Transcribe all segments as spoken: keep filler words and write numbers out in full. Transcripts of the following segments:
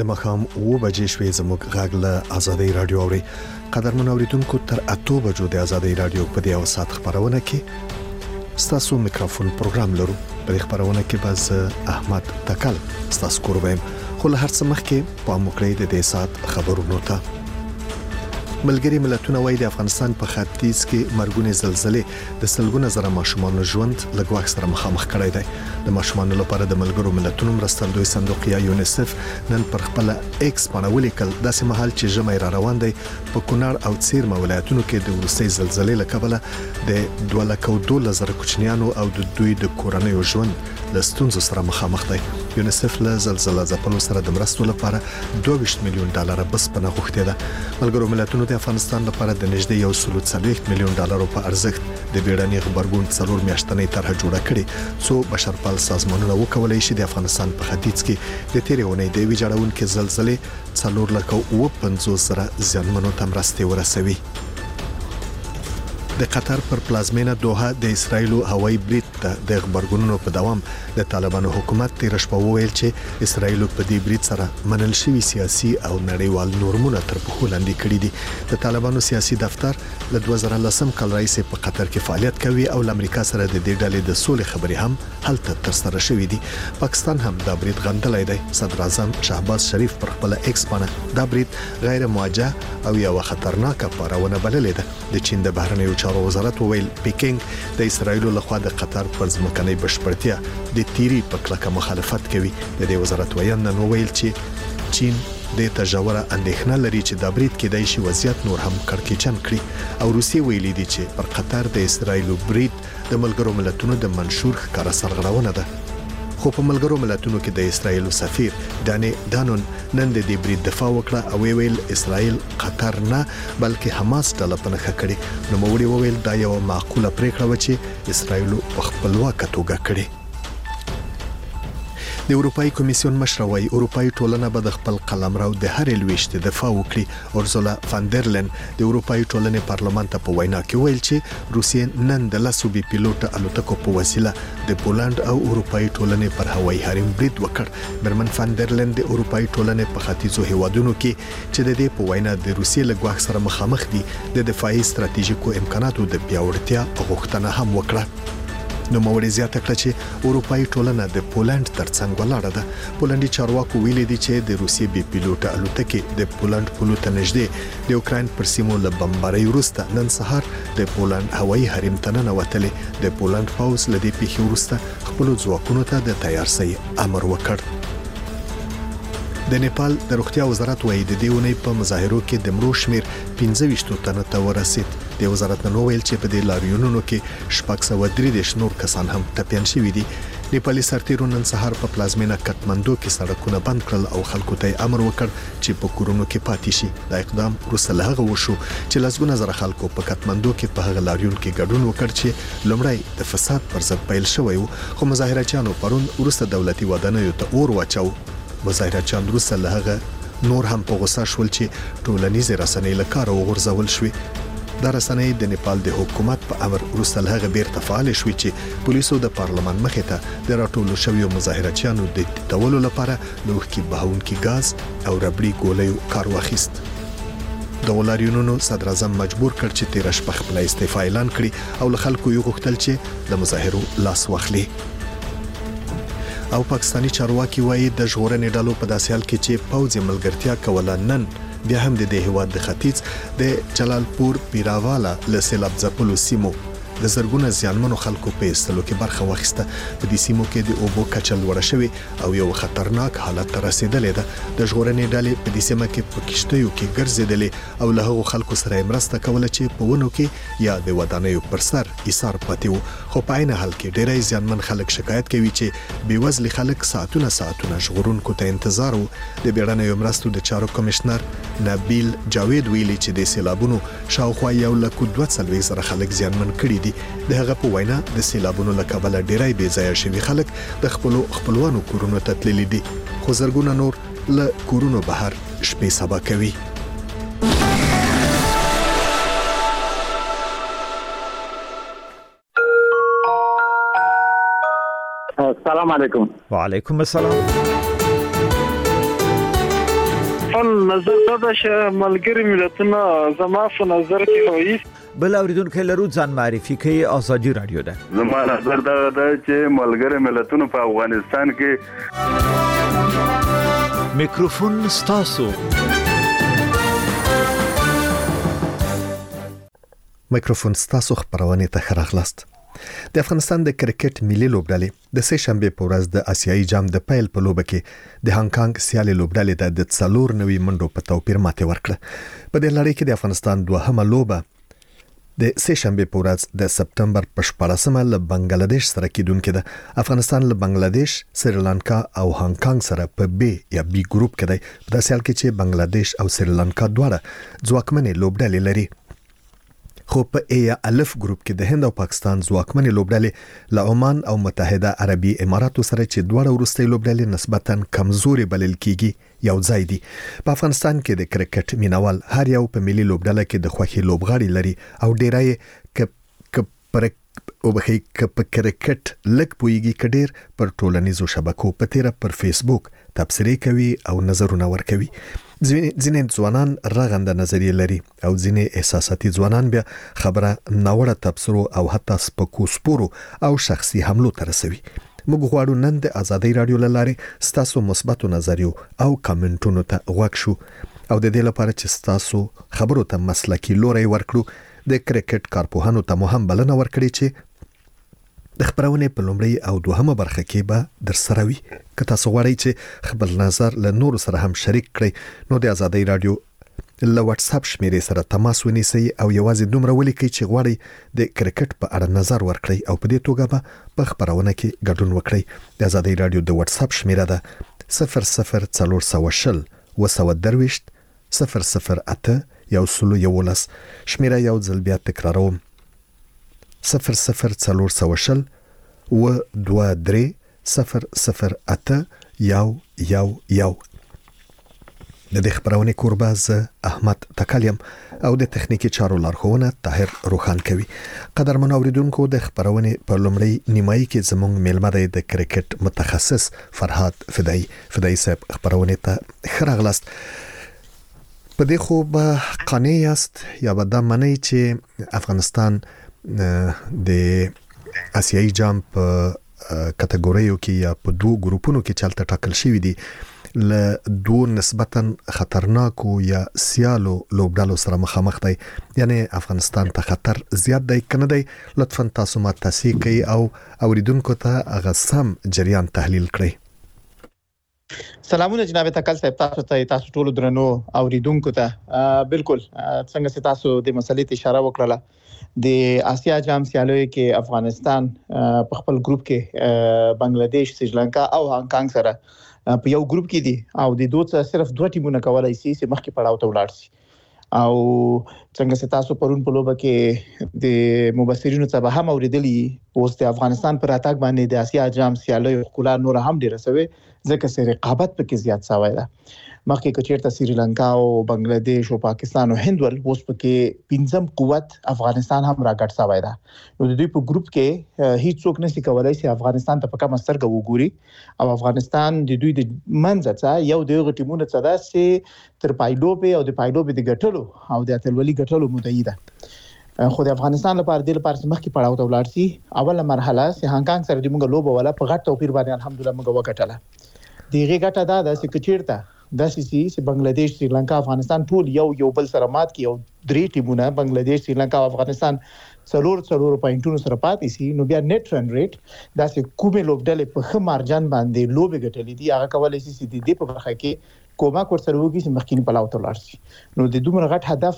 د مخام او بجې شوي زموږ غږ له آزادۍ رادیو اوري. قدرمن اوریدونکو تر اتو بجو د آزادۍ رادیو په دې او سات خبرونه کې ستاسو میکروفون پروګرام لرو. په خبرونه کې باز احمد تکل ستاسو کوروم خو له هر څه مخکې په موکړې د دې سات خبرونو ته. ملګری ملتونه وايي د افغانستان په ختیځ کې مرګونې زلزلې د سلګونه زره ماشومان ژوند له ګواښ سره مخامخ کړی دی. د ماشومان لپاره د ملګرو ملتونو مرستندوی صندوق یا یونیسف نن پر خپل ایکس باندې ولیکل داسې مهال چې ژمي را روان دی په کونړ او څیرمه ولایتونو کې د وروستۍ زلزلې له کبله د دوه لک او دوه زره کوچنیانو او د دوی د کورنیو ژوند له ستونزو سره مخامخ دی. یونیسف له زلزلې ځپلو سره د مرستو لپاره دوه ویشت میلیون ډالر بس پناه غوښتي ده. ملګرو ملتونو د افغانستان لپاره د نږدې یو سل څلوېښت میلیون ډالر په ارزښت د بیړني خبرګون څلور میاشتنۍ طرحه جوړه کړې څو بشرپال سازمانونه وکولای شي د افغانستان په ختیځ کې د تیرې اونۍ د ویجاړونکو زلزلې څلور لک او پنځوس زره ځانمنو ته مرستې ورسوي. د قطر پر پلازمینه دوحه د اسرایل هوایي برید ته د خبرګونونو په دوام د طالبانو حکومت تیر شپه وویل چې اسرایل په دې برید سره منل شوی سیاسي او نړیوال نورمونه تر پښو لاندې کړي دي. د طالبانو سیاسي دفتر له دوه زره لسم کال راهیسې په قطر کې فعالیت کوي او د امریکا سره د دې ډلې د سولې خبرې هم هلته ترسره شوې دي. پاکستان هم دا برید غندلی دی. صدر اعظم شهباز شریف پر خپل ایکس باندې دا برید غیر موجه او یو خطرناک پارونه بللې ده. د چین د بهرنیو چارو وزارت وویل پیکینګ د اسرایل لخوا د قطر پر ځمکنۍ بشپړتیا د تیری په کلکه مخالفت کوي. د دې وزارت ویاند نن وویل چې چین د تجاوره اندېښنه لري چې د برید کې د شي وضعیت نور هم کړکېچن کړي او روسي ویلي دي چې پر قطر د اسرایل برید د ملګرو ملتونو د منشور ښکارا سرغړونه ده. خو په ملګرو ملتونو کې د اسرایل سفیر دانی دانون نن د دې برید دفاع وکړه او ویل اسرایل قطر نه بلکې حماس ډله پنهخه کړي. نو موري وویل دا یو معقوله پریکړه و چې اسرایل په خپلواکه توګه کړي. د اروپאי کمیسیون مشر وايي اروپאי ټولنه به د خپل قلمرو د هرې لويشت دفاع وکړي. اورزولا فاندرلن د اروپאי ټولنې پارلمان ته په وینا کې ویل چې روسیې نن د لاسو بي پیلوټ الوتکو په وسیله د پولند او اروپאי ټولنې پر هوایي حریم برید وکړ. برمن فاندرلن د اروپאי ټولنې په ختیځو هیوادونو کې چې د دې په وینا د روسیې له ګواښ سره مخامخ دي د دفاعي ستراتیژیکو امکاناتو د پیاوړتیا غوښتنه هم وکړه. نو موري زیاته کړه چې اروپאי ټولنه د پولند ترڅنګ ولاړه ده. پولندي چارواکو ویلي دي چې د روسیې بي پیلوټ الوتکې د پولند پولو ته نږدې د اوکراین پر سیمو له بمبارۍ وروسته نن سهار د پولند هوایي حریم ته ننوتلې. د پولند پوځ له دې پیښې وروسته خپل ځواکونو ته د تیارسۍ امر وکړ. د نیپال د روغتیا وزارت وايي د دې ونې په مظاهرو کې د مړو شمیر پنځه ویشت تنه ته ورسید. د وزارت نن ویل چې په دې لاریونونو کې شپږ سوه درې دېرش نور کسان هم ټپیان شوي دي. نیپالي سرتیرو نن سهار په پلازمینه کټمندو کې سړکونه بند کړل او خلکو ته امر وکړ چې په کورونو کې پاتې شي. دا اقدام وروسته له هغه وشو چې لسګونه زره خلکو په کټمندو کې په هغه لاریون کې ګډون وکړ چې لومړی د فساد پر ضد پیل شوی و. خو مظاهرچیانو پرون وروسته دولتي ودانیو ته اور واچو. مظاهرچیان وروسته له هغه نور هم په غوسه شول چې ټولنیز رسنۍ له کاره وغورځول شوې. دا رسنۍ د نیپال د حکومت په امر وروسته له هغه بیرته فعال شوې چې پولیسو د پارلمان مخې ته د راټولو شویو مظاهرچیانو د تولو لپاره لوښکي بهونکي غاز او ربړي ګولیو کار واخیست. د لاریونونو صدر اعظم مجبور کړ چې تیر شپه خپل استعفا اعلان کړي او له خلکو یو غوښتل چې د مظاهرو لاس واخلي. او پاکستانی چارواکي وايي د ژغورنې ډلو په داسې حال کې چې پوځي ملګرتیا کوله نن بیا هم د دې هیواد د ختیځ د جلالپور پیراوالا له سیلاب ځپلو سیمو د زرګونه ځانمنو خلکو په ایستلو کې برخه واخیسته. په دې سیمو کې د اوبو کچه لوړه شوې او یو خطرناک حالت ته رسیدلې ده. د ژغورنې ډلې په دې سیمه کې په کشتیو کې ګرځېدلې او له هغو خلکو سره مرسته کوله چې په ونو کې یا د ودانیو پر سر ایثار پاتې وو. خو په عین حال کې ډېری ځانمن خلک شکایت کوي چې بېوزلي خلک ساعتونه ساعتونه ژغورونکو ته انتظار وو. د بیړنیو مرستو د چارو کمشنر نبیل جاوید ویلي چې د سیلابونو شاوخوا یو لک دوه څلوېښت زره خلک ځانمن کړي دي. د هغه په وینا د سیلابونو له کبله ډېری بې ځایه شوي خلک د خپلو خپلوانو کورونو ته تللي دي. خو زرګونه نور له کورونو بهر شپې سبا کوي. السلام علیکم. وعلیکم السلام. خپل نظر دا چې ملګری ملتونه زما په نظر کې وایي بل اوریدونکو لرو ځان معرفي کوي ازادي رادیو ده. زما نظر دا ده چې ملګری ملتونه په افغانستان کې میکروفون ستاسو. میکروفون ستاسو خبرونه ته خراغلاست. د افغانستان د کرکټ ملي لوبډلې د سه شنبه په ورځ د آسیایي جام د پیل په لوبه کې د هانګ کانګ سیالي لوبډلې ته د څلور نوي منډو په توپیر ماته ورکړه. په دې لړۍ کې د افغانستان دوهمه لوبه د سه شنبه په ورځ د سپتمبر په شپاړسمه له بنگلاديش سره کېدونکې ده. افغانستان له بنگلاديش، سریلانکا او هانګ کانګ سره په بي یا بي ګروپ کې دی. په داسې حال کې چې بنگلاديش او سریلانکا دواړه ځواکمنې لوبډلې لري. خو په ای الف ګروپ کې د هند او پاکستان ځواکمنې لوبډلې له عمان او متحده عربي اماراتو سره چې دواړه وروستۍ لوبډلې نسبتاً کمزوري بلل کیږي یو ځای دي. په افغانستان کې د کرکټ مینوال هر یو په ملي لوبډله کې د خوښي لوبغاړي لري او ډیرای ک ک پر او بخې ک په کرکټ لک پویږي کډیر پر ټولنیزو شبکو په تیره پر فیسبوک تبصرې کوي او نظرونه ورکوي. ځینې ځوانان رغنده نظریه لري او ځینې احساساتي ځوانان بیا خبره ناوړه تبصرو او حتی سپکو سپورو او شخصي حملو ته رسوي. موږ غواړو نن د ازادي رادیو لاره ستاسو مثبتو نظریو او کمنټونو ته غوږ شو او د دې لپاره چې ستاسو خبرو ته مسلکي لوري ورکړو د کرکټ کارپوهانو ته مهم بلنه ورکړي چې د خبرونه په لومړی او دوهمه برخه کې به در سره وي. که تاسو غواړئ چې خپل نظر له نورو سره هم شریک کړئ نو د ازادي رادیو له واتس اپ شمیرې سره تماس ونیسئ او یوازې دومره ولیکئ چې غواړئ د کرکټ په اړه نظر ورکړئ او په دې توګه به په خبرونه کې ګډون وکړئ. د ازادي رادیو د واتس اپ شمیره ده صفر صفر څلور سوه شل وسوه درويشت صفر صفر اته یو سلو یولس. شمیره یو ځل بیا تکراروم صفر صفر څلور سوه شل و دوه درې صفر صفر اته یو یو یو. د دې خبرونه کورباز احمد تکلیم او د تخنیکی چارو لارښوونه طاهر روخان کوي. قدرمن اوریدونکو د خبرونه په لومړی نیمایي کې زموږ میلمه دی د کرکټ متخصص فرهاد فدای. فدای صاحب خبرونه ته خراغلاست. په دې خو به قانع یاست یا به دا منئ چې افغانستان د آسیایي جام په کټګوریو کې یا په دوه ګروپونو کې چلته ټاکل شوی دي له دوه نسبتاً خطرناکو یا سیالو لوبډالو سره مخامخ دی. یعنی افغانستان ته خطر زیات دی کنه دی. لطفاً تاسو ما تصحیح کړئ او اوریدونکو ته هغه سم جریان تحلیل کړئ. سلامونه جناب تکل صاحب، تاسو ته تاسو ټول درنو اوریدونکو ته بالکل څنګه چې تاسو د مسلې ته اشاره وکړه د آسیا جام سیالیو کې افغانستان په خپل ګروپ کې بنگلاديش، سریلانکا او هانګ کانګ سره په یو ګروپ کې دي او د دوه صرف دوه ټیمونه کولای شي چې مخکې پړاو ته ولاړ شي. او څنګه چې تاسو پرون په لوبه کې د مبصرینو څخه هم اوریدلی اوس د افغانستان پر اتاک باندې د آسیا جام سیالیو خلک نور هم ډیر سوي ځکه چې رقابت پکې زیات شوی ده. مخکې کچیرته سریلانکا او بنگلاديش او پاکستان او هند ول اوس پکې پنځم قوت افغانستان هم راګټ شوی ده. نو د دوی په ګروپ کې هیڅ څوک نشي کولای چې افغانستان ته په کومه سترګه وګوري او افغانستان د دوی د منځ څخه یو د غټیمونه څخه ده چې تر پایلوبه او د پایلوبه د ګټلو او د اتلولي ګټلو مدعي ده. خو د افغانستان لپاره د لپاره مخکې پړاو ته ولاړ شي. اوله مرحله چې هانګ کانګ سره د موږ لوبه ولا په غټ توپیر باندې الحمدلله موږ وکټله. دیغه ګټه دا ده چې کچیرته د سي سي بنگلاديش، سریلانکا، افغانستان ټول یو یو بل سره مات کی او درې ټیمونه بنگلاديش، سریلانکا او افغانستان څلور څلور پوینټونو سره پاتې شي نو بیا نیټ رن ریټ دا چې کومه لوبډلې په خمارجان باندې لوبه ګټلې دي هغه کولای شي چې د دې په برخه کې کومه کور سره وږي چې مخکینی پلاو ته لاړ شي. نو د دومره غټ هدف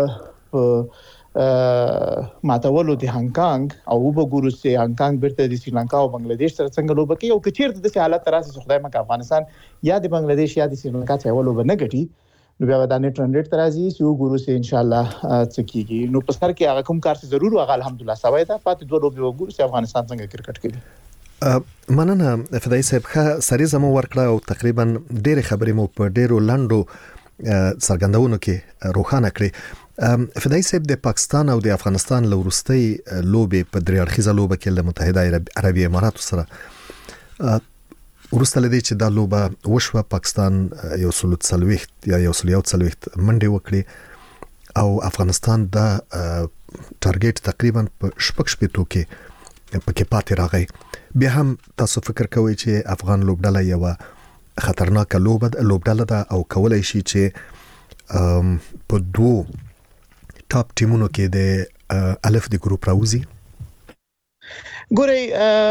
ماتولو د هانګ کانګ او وګورو چې هانګ کانګ بیرته د سریلانکا او بنگلاديش سره څنګه لوبه کوي او کچیرته د حالت تراسه خدای مکه افغانستان یا د بنگلاديش یا د سریلانکا څخه ولوبه نه ګټي نو بیا د نیټ رن ریټ ترازی چې وګورو چې ان شاء الله څه کیږي. نو په سر کې هغه کوم کار چې ضرور هغه الحمدلله سوي ده. پاتې دوه لوبې وګورو چې افغانستان څنګه کرکټ کوي. مننه فدای صاحب. ښه سری زمو ورکړه او تقریبا ډېر خبرې مو په ډېرو لندو څرګندونو کې روښانه کړې. فدای صاحب د پاکستان او د افغانستان لورستۍ لوبې په درې اړخیزه لوبه کې له متحده عربي اماراتو سره ورسته لدی چې د لوبه وشوه پاکستان یو سل څلوېښت یا یو سل یو څلوېښت منډه وکړي او افغانستان د ټارګټ تقریبا په شپږ شپېتو کې پکې پاتې راغی. بیا هم تاسو فکر کوئ چې افغان لوبډله یو خطرناک لوبه لوبډله ده او کولای شي چې په دوو ټاپ ټیمونو کې د الف د ګروپ راوځي؟ ګورئ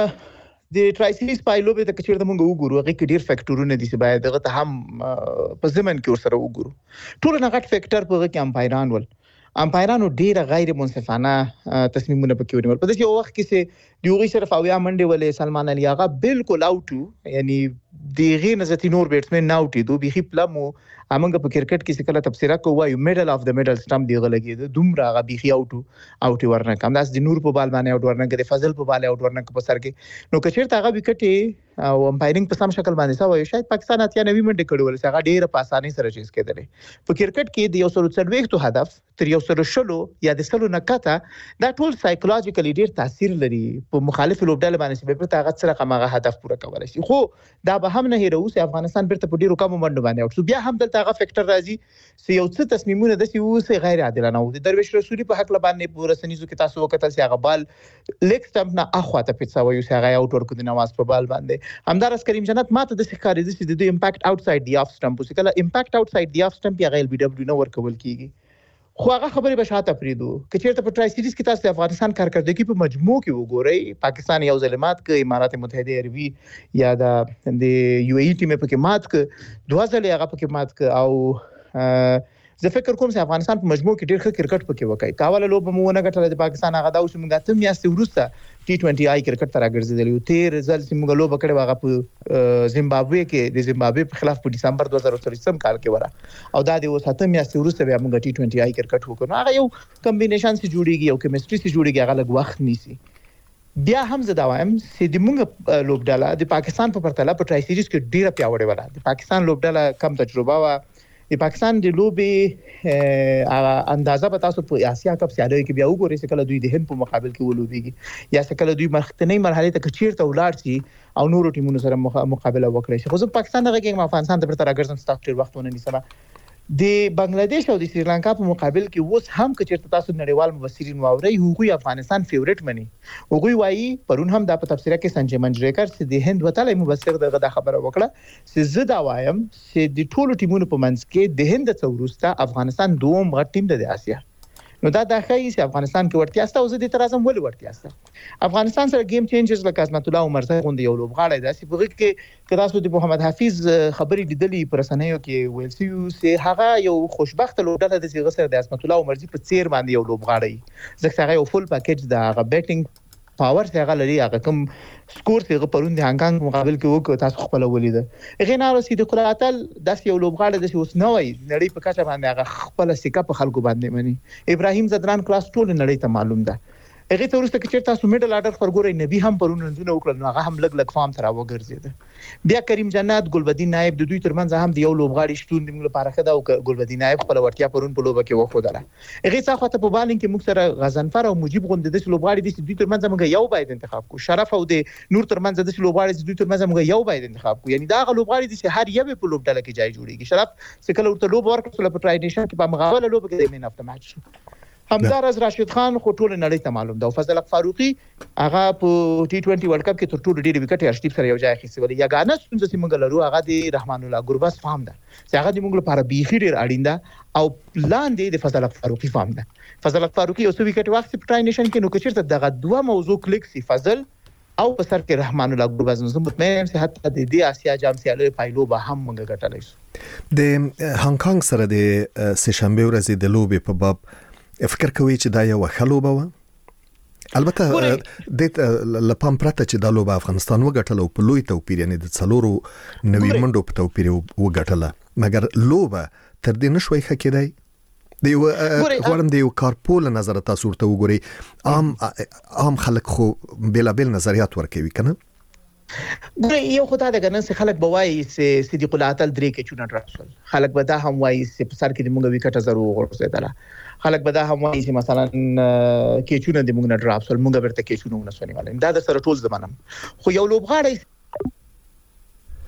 د ټرای سیریز پایلوبه د کچیر د مونږ وګورو هغه کې ډیر فیکټورونه دي چې باید دغه ته هم په زمن کې ورسره وګورو. ټول نه غټ فیکټر په هغه کې امپایران ول امپایرانو ډیر غیر منصفانه تصمیمونه پکې ونیول. په دې وخت کې چې دیوغي صرف اویا منډه ولې سلمان علي هغه بالکل اوټو یعنی دیغه نزتی نور بیټسمن نه اوټي دوه بيخي پلمو امنګ په کرکټ کې څه کله تفسیره کوي میډل اف د میډل سټمپ دیغه لګي دومره هغه بيخي اوټو اوټي ورنه کم داس د نور په بال باندې اوټ ورنه کې د فضل په بال اوټ ورنه په سر کې نو کچیر هغه وکټي او امپایرینګ په سم شکل باندې سوي شاید پاکستان اتیا نوي منډه کړي ول هغه ډیره په اسانۍ سره چیز کېدل. په کرکټ کې د یو سل څلوېښت هدف تر یو سل شلو یا د سلو نکته دا ټول سایکولوژیکلی ډیر تاثیر لري په مخالف لوبډله باندې چې په هغه سره هغه هدف پوره کولای شي. خو دا به هم نه هیرو چې افغانستان بیرته په ډیرو کم منډو باندې او بیا هم دلته هغه فیکټر راځي چې یو څه تصمیمونه د سی اوسه غیر عادلانه وو. د درویش رسولي په حق لبانې پوره سنیزو کې تاسو وکړل چې هغه بال لیګ سټمپ نه اخواته پیڅا وایو چې هغه اوټ ورکو د نواز په بال باندې همدارس کریم جنت ماته د ښکارې د چې د امپاکټ اوټساید دی اف سټمپ چې کله امپاکټ اوټساید دی اف سټمپ یا غیر بي دبليو نه ورکول کیږي. خو هغه خبره به شاته پریدو کچېرته په ټرای سیریز کې تاسو د افغانستان کارکردګي په مجموع کې وګورئ پاکستان یو ظلمات کې امارات متحده عربي یا د یو ای ټیم په کې مات ک دوه ځله هغه په کې مات ک او زه فکر کوم چې افغانستان په مجموع کې ډېر ښه کرکټ پکې وکړي. کاوله لوب مو نه غټل د پاکستان هغه دا اوس موږ ته میاشتې وروسته ټي ټوئنټي آی کرکټ تر راګرځیدل یو تیر ځل چې موږ لوب کړو هغه په زیمبابوې کې د زیمبابوې په خلاف په دسمبر دوه زره څلور کال کې ورا او دا د اوس هته میاشتې وروسته بیا موږ ټي ټوئنټي آی کرکټ وکړو. هغه یو کمبینیشن سي جوړیږي او کیمستري سي جوړیږي هغه لږ وخت نیسي. بیا هم زه دا وایم چې د موږ لوبډله د پاکستان په پرتله په ټرای سیریز کې ډیره پیاوړې وره. د پاکستان لوبډله کم تجربه وا د پاکستان د لوبي اندازه به تاسو په آسیا کپ سیالۍ کې بیا وګورئ چې کله دوی د هند په مقابل کې ولوبيږي یا چې کله دوی مخکنی مرحله ته چیرته ولاړ شي او نورو ټیمونو سره مقابله وکړي. خو زه پاکستان دغه کې افغانستان ته پرته راګرځم ستاسو ډیر وختونه نیسم. د بنگلاديش او د سریلانکا په مقابل کې اوس هم کچېرته تاسو نړیوال مبصرین واوري هغوی افغانستان فیورټ مني. هغوی وایي پرون هم د تفسیره کې سنجي منجریکر چې د هند وتلې مبصر دغه د خبره وکړه چې زه دا وایم چې د ټولو ټیمونو په منځ کې د هند څورسته افغانستان دوم غټ ټیم د آسیا. نو دا د خی چې افغانستان کې ورتیا ستا او زه د ترازم ول ورتیا ستا افغانستان سره گیم چینجرز لکه عظمت الله عمر زه غوندي یو لوبغاړی داسې په کې که تاسو د محمد حفیظ خبرې لیدلې پر سنیو کې ویل سی چې هغه یو خوشبخت لوبډله د صيغه سره د عظمت الله عمر زی په څیر باندې یو لوبغاړی ځکه هغه یو فول پاکیج د هغه بیټینګ پاور څنګه لري هغه کوم سکور څنګه پرون د هانګ مقابل کې وکړ تاسو خپل ولیده. هغه نه رسید قراتل داس یو لوبغاړی د اوس نه وای نړۍ په کچه باندې هغه خپل سکه په خلکو باندې مني. ابراهیم زدران کلاس ټول نړۍ ته معلوم ده. هغه ته ورسته کې تاسو میډل اډر فرګوري نبی هم پرون نندونه وکړل نو هغه هم لګ لګ فارم تر وګرځید. بیا کریم جنات ګلبدین نائب د دوی ترمنځ هم د یو لوبغاړي شتون د موږ لپاره خدا او ګلبدین نائب خپل ورتیا پرون په لوبه کې وخودله. هغه څخه خاطر په بالینګ کې موږ سره غزنفر او مجيب غوند د لوبغاړي د دوی ترمنځ موږ یو باید انتخاب کو. شرف او د نور ترمنځ د لوبغاړي د دوی ترمنځ موږ یو باید انتخاب کو. یعنی دا غ لوبغاړي د هر یو په لوبډله کې جای جوړیږي. شرف چې کله ورته لوب ورکړل په ټرای نیشن کې په مقابله لوب کې د مین اف د میچ همدار از راشد خان خو ټول نړۍ ته معلوم ده او فضل فاروقي هغه په ټي ټوئنټي ورلد کپ کې تر ټولو ډېر وکټ ارشټیپ سره یو ځای خېسي ولې یګانه څنګه چې موږ لرو هغه د رحمان الله ګرباس فهم ده چې هغه د موږ لپاره بيخي ډېر اړین ده او لاندې د فضل فاروقي فهم ده. فضل فاروقي یو څو وکټ واخیست په ټرای نیشن کې نو کچېرته دغه دوه موضوع کلیک سي فضل او په سر کې رحمان الله ګرباس نو مطمئن یم چې حتی د دې آسیا جام سیالۍ پایلو به هم موږ ګټلای شو. د هانګ کانګ سره د سشنبه ورځې د لوبې په باب فکر کوي چې دا یو خلوبه و. البته د لپام پرته چې د لوبه افغانستان وګټل او په لوی توپیر یعنی د څلورو نوي منډو په توپیر وګټله مګر لوبه تر دې نشوي خکېدای د یو غواړم د یو کارپول نظر تاسو ورته وګورئ. عام عام خلک خو بلا بل نظریات ورکوي کنه. ګورې یو خدای د ګنن څخه خلک بوای چې صدیق الله تعالی درې کې چونه ډراپسل خلک به دا هم وایي چې په سر کې د موږ وکټ زرو غورځیدله. خلک به دا هم وایي چې مثلا کې چونه د موږ نه ډراپسل موږ ورته کې چونه ونه سونی ولې دا د سره ټول زمانم خو یو لوبغاړی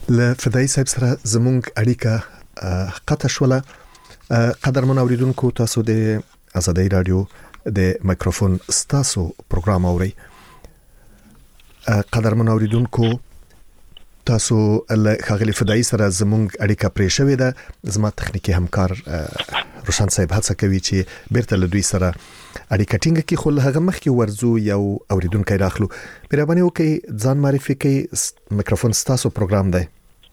له فدایي صاحب سره زموږ اړیکه قطع شوله. قدرمن اوریدونکو، تاسو د آزادۍ رادیو د مایکروفون ستاسو پروګرام اورئ. قدرمن اوریدونکو، تاسو له ښاغلي فدایي سره زموږ اړیکه پرې شوې ده. زما تخنیکی همکار روشن صاحب هڅه کوي چې بیرته له دوی سره اړیکه ټینګه کړي، خو له هغه مخکې ورځو یو اوریدونکی راخلو. مهرباني وکړئ ځان معرفي کړئ، میکروفون ستاسو پروګرام دی.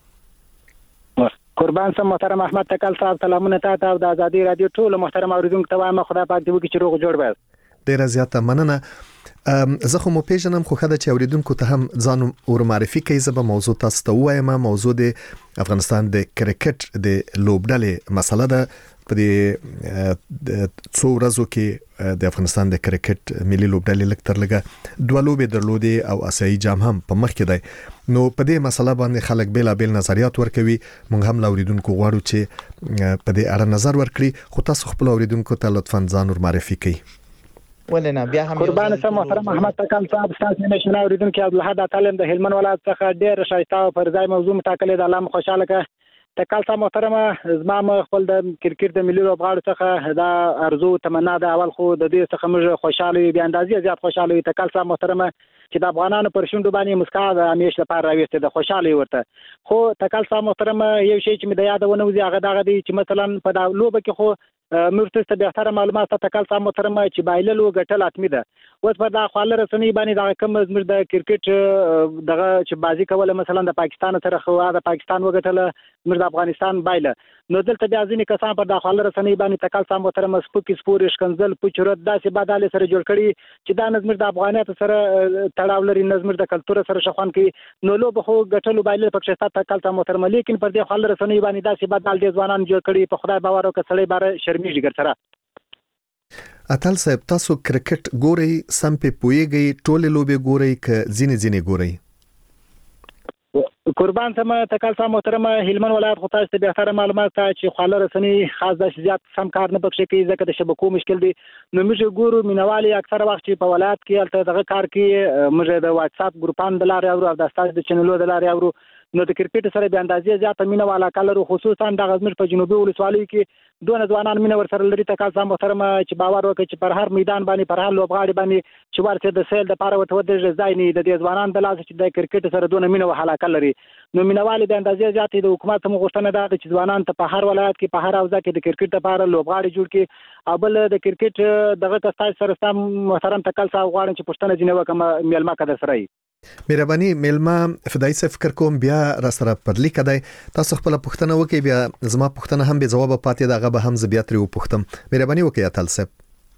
قربان سم محترم احمد تکل صاحب، سلامونه تاسو او د آزادۍ رادیو ټول محترم اوریدونکو ته وایم، خدای پاک دې وکړي چې روغ جوړ وي. ډیره زیاته مننه. زه خو مو پیژنم، خو خدای چې اوریدونکو ته هم ځان ور معرفي کوي. زه به موضوع تاسو ته وایم. موضوع د افغانستان د کرکټ د لوبډلې مسله ده. په دې څو ورځو کې د افغانستان د کرکټ ملي لوبډلې لږ تر لږه دوه لوبې درلودې او آسیایي جام هم په مخ کې دی. نو په دې مسله باندې خلک بیلابیل نظریات ورکوي. موږ هم اوریدونکو غواړو چې په دې اړه نظر ورکړي، خو تاسو خپل اوریدونکو ته لطفاً ځان ور معرفي کړئ. ولنه بیا هم قربان سم محترم احمد تکل صاحب، تاسو نشنه اوریدونکو عبدالحد تعلیم د هلمند ولایت څخه ډیر شایسته او پر ځای موضوع متکلې د علامه خوشاله کا تکل صاحب محترمه. زما خپل د کرکټ د ملي لوبغاړو څخه دا ارزو تمنا ده. اول خو د دې څخه موږ خوشاله یو، بیا اندازې زیات خوشاله یو تکل صاحب محترمه چې د افغانانو پر شونډو باندې مسکا د همیش لپاره راويسته د خوشاله ورته. خو تکل صاحب محترمه یو شی چې مې د یاد ونه وځي هغه دغه دی چې مثلا په دا لوبه کې خو مرتضی ته بهتره معلومات تکل صاحب محترمه چې بایلل و ګټل اتمی ده. اوس په دا خاله رسنۍ باندې دا کوم زموږ د کرکټ دغه چې بازی کوله مثلا د پاکستان سره خو دا پاکستان وګټل، زموږ د افغانستان بایله. نو دلته بیا ځینې کسان په دا خاله رسنۍ باندې تکل صاحب محترمه سپوکي سپور شکنزل پوچرت داسې بداله سره جوړ کړي چې دا نظم د افغانیت سره تړاو لري، نظم د کلتور سره شخوان کوي. نو لوب خو ګټلو بایله پکښه تکل صاحب محترمه، لیکن پر دې خاله رسنۍ باندې داسې بدال دي ځوانان جوړ کړي. په خدای باور وکړه سړی بار شرمېږي ګرځره. اتل صاحب، تاسو کرکټ ګورئ، سم په پويږي، ټول لوبې ګورئ ک ځینې ځینې ګورئ؟ قربان سم تکل صاحب محترمه، هلمند ولایت خو تاسو ته بهتره معلومات ته چې خاله رسنۍ خاص د زیات سم کار نه پکښه کوي، ځکه د شبکو مشکل دی. نو موږ ګورو مینوالي اکثر وخت چې په ولایت کې الته دغه کار کوي، موږ د واتس اپ ګروپان د لارې اورو او د استاد د چینلونو د لارې اورو. نو د کرکټ سره به اندازې زیاته مینه والا کلر، خصوصا د غزمر په جنوبي ولسوالۍ کې دون ځوانان مینه ور سره لري. تکل صاحب محترمه چې باور وکړي چې پر هر میدان باندې پر هر لوبغاړي باندې چې ورته د سیل د پاره وته د ځای نه د دې ځوانان د لاس چې د کرکټ سره دون مینه وحاله کلري. نو مینوالي د اندازې زیاتې د حکومت مو غوښتنه ده چې ځوانان ته په هر ولایت کې په هر اوځه کې د کرکټ لپاره لوبغاړي جوړ کړي. او بل د کرکټ دغه کستای سره سم محترم تکل صاحب غواړم چې پښتنه جنو کوم میلمه کده سره مهرباني. میلمه فدایي صاحب فکر کوم بیا را سره پر لیک دی، تاسو خپل پوښتنه وکړئ، بیا زما پوښتنه هم به جواب پاتې دا غو هم ز بیا تر پوښتم. مهرباني وکړئ اتل صاحب.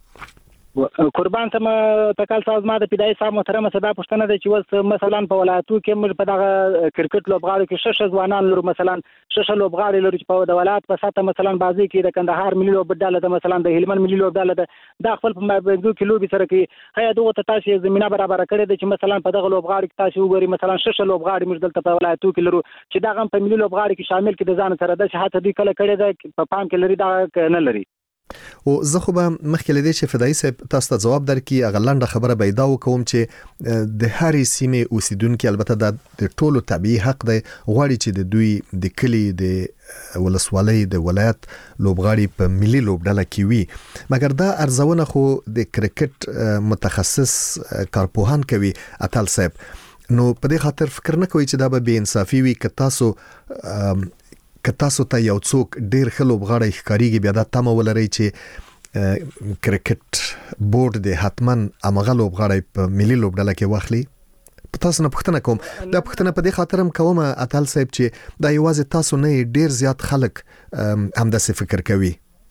قربان سم تکل صاحب، ما د پیدای صاحب محترمه صدا پښتنه ده چې وس مثلا په ولایتو کې موږ په دغه کرکټ لوبغاړو کې شش ځوانان لرو، مثلا شش لوبغاړي لرو چې په د ولایت په ساته مثلا بازي کې د کندهار ملي لوبډاله ده، مثلا د هلمند ملي لوبډاله ده، دا خپل په مابينځو کې لوبي سره کې هيا دغه ته تاسو زمينه برابر کړی ده چې مثلا په دغه لوبغاړي کې تاسو وګورئ مثلا شش لوبغاړي موږ دلته په ولایتو کې لرو چې دا هم په ملي لوبغاړي کې شامل کې د ځان سره د شهادت دی کله کړی ده په پام کې لري دا نه لري. او زه خو به مخکې لدی چې فدایي صاحب تاسو ته جواب درکې اغلنده خبره پیدا وکوم چې د هرې سیمې اوسیدونکو البته د ټولو طبيعي حق دی غواړي چې د دوی د کلی د ولسوالۍ د ولایت لوبغاړي په ملي لوبډله کې وي، مګر دا ارزونه خو د کرکټ متخصص کارپوهان کوي اتل صاحب. نو په دې خاطر فکر نه کوي چې دا به بے انصافي وي که تاسو که تاسو ته یو څوک ډیر ښه لوبغاړی ښکاریږي بیا دا تمه ولرئ چې کرکټ بورډ د حتمن امغه لوبغاړی په ملي لوبډله کې واخلي. په تاسو نه پوښتنه کوم، دا پوښتنه په دې خاطر هم کوم اتل صاحب چې دا یوازې تاسو نه ډیر زیات خلک هم داسې فکر کوي.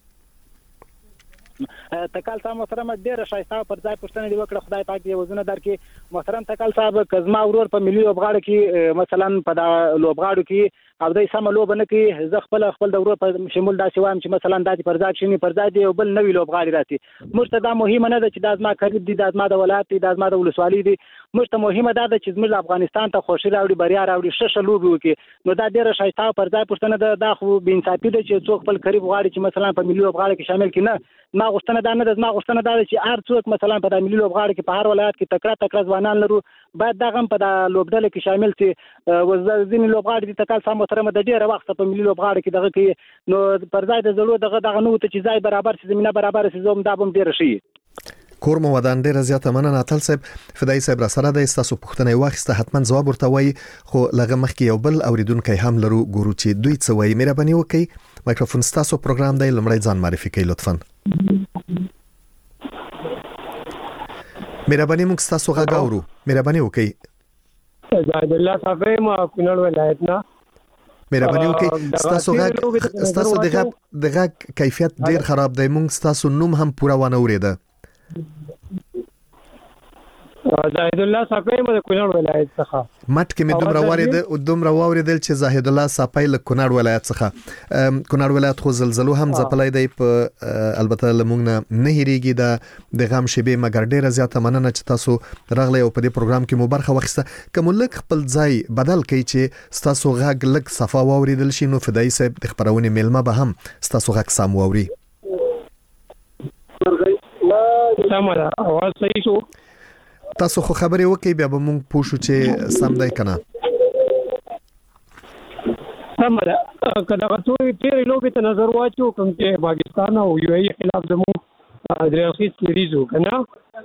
تکل صاحب محترم ډیر شایسته پر ځای پښتنه دی وکړه، خدای پاک دې وزونه درکې. محترم تکل صاحب کزما ورور په ملي لوبغاړو کې مثلا په دا لوبغاړو کې او د سم لوب نه کې ز خپل خپل د ورو په شمول داسې وایم چې مثلا د پرځاد شنی پرځاد یو بل نوې لوبغاړي راځي موږ ته دا مهمه نه ده چې د ازما قریب دي د ازما د ولایت دي د ازما د ولسوالۍ دي موږ ته مهمه ده چې موږ افغانستان ته خوشي راوړي بریا راوړي شش لوب وکړي نو دا ډیره شایسته پرځای پښتنه ده دا خو بې انصافي ده چې څوک خپل قریب غواړي چې مثلا په ملي لوبغاړي کې شامل کړي نه ما غوښتنه ده نه ده ما غوښتنه ده چې هر څوک مثلا په د ملي لوبغاړي کې په هر ولایت کې تکړه تکړه ځوانان لرو باید دا هم په د لوبډله کې شامل شي وزنی لوبغاړي د تکال سم محترمه د ډیره وخت په ملي لوبغاړي کې دغه کې نو پرځای د زړه دغه دغه نو ته چې ځای برابر شي زمينه برابر شي زوم دا بم ډیره شي کور مو ودان ډیره زیاته مننه اتل صاحب فدای صاحب را سره د تاسو پوښتنه واخیسته حتما جواب ورته وای خو لغه مخکې یو بل اوریدونکو هم لرو ګورو چې دوی څه وای مهرباني وکړئ مایکروفون تاسو پروګرام دی لمړی ځان معرفي کړئ لطفا مهرباني موږ تاسو غاورو مهرباني وکړئ زاهد الله صاحب ما کونړ ولایت نه مهرباني وکړئ تاسو غا تاسو دغه دغه کیفیت ډیر خراب دی موږ تاسو نوم هم پورا ونه اوریده زاهد الله صاحب ما کونړ ولایت څخه مټ کې مې دومره وارد او دومره واوریدل چې زاهد الله صاحب له کونړ ولایت څخه کونړ ولایت خو زلزلو هم ځپلای دی په البته لمونږ نه نه هریږي د د غم شیبه مګر ډیره زیاته مننه چې تاسو راغلی او په دې پروګرام کې مو برخه واخیسته کوم لک خپل ځای بدل کړي چې تاسو غږ لک صفه واوریدل شي نو فدای صاحب د خبرونه میلمه به هم تاسو غږ سم واوري سمه اواز صحیح شو تاسو خو خبرې وکي بیا به مونږ پوښو چې سم دی کنه سم ده کله چې تیرې لوبې ته نظر واچو کوم چې پاکستان او یو ای خلاف زمو درې اخیس سیریز وکنه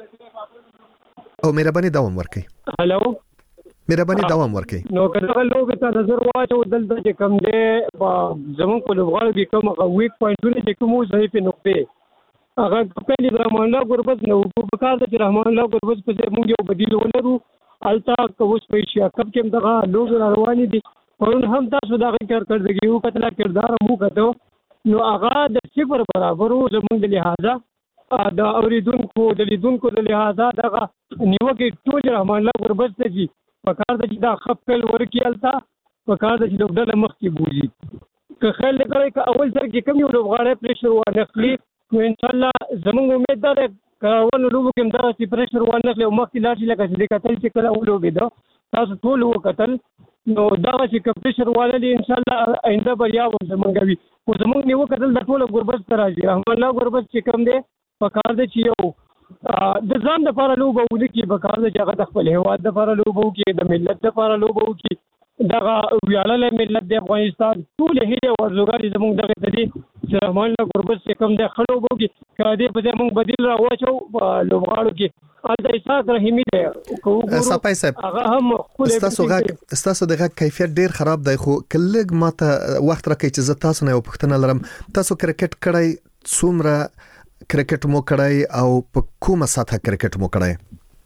او مهرباني دوام ورکړئ هالو مهرباني دوام ورکړئ نو کله لوبې ته نظر واچو دلته چې کوم دی زمو په لوبغاړو کې کوم ویک پوینټونه چې کوم ضعیف نقطې هغه په دې رحمان الله غربت نو په کار د رحمان الله غربت په دې موږ یو بدیل ولرو التا کوس په شي کب کې دغه لوګ رواني دي پرون هم تاسو دا کار کړی یو کتل کردار مو کته نو هغه د صفر برابر او زموږ د لحاظه دا اوریدونکو د لیدونکو د لحاظه دغه نیوکه ټول رحمان الله غربت ته جی په کار د دا خپل ورکی التا په کار د لوګ مخ کې بوزي که خل لري که اول ځل کې کوم یو لوګاړه پرېشر ونخلي نو ان شاء الله زموږ امید ده کاول لوبو کې دا چې پرېشر ونخلي او مخکې لاړ شي لکه چې کتل چې کله ولوبې ده تاسو ټول وکتل نو دا چې پرېشر والي ان شاء الله آینده بریا و زموږ وي او زموږ نیو کتل د ټول غربت تر راځي رحمان الله غربت چې کوم دی په کار دی چې یو د ځان د لپاره لوبو ولکې په کار دی چې هغه د خپل هیواد د لپاره لوبو کې د ملت د لپاره لوبو کې دغه ویاله ملت د افغانستان ټول هیله او زوګاری زموږ دغه دي چې رحمان الله غربت چې کوم د خلو بوږي کړه دې په دې موږ بدیل راوچو لوبغاړو کې الته اساس رحیمی دی صاحب صاحب هغه هم تاسو غږ تاسو دغه کیفیت ډیر خراب دی خو کلګ ماته وخت راکې چې زه تاسو نه یو پوښتنه لرم تاسو کرکټ کړای څومره کرکټ مو کړای او په کومه ساته کرکټ مو کړای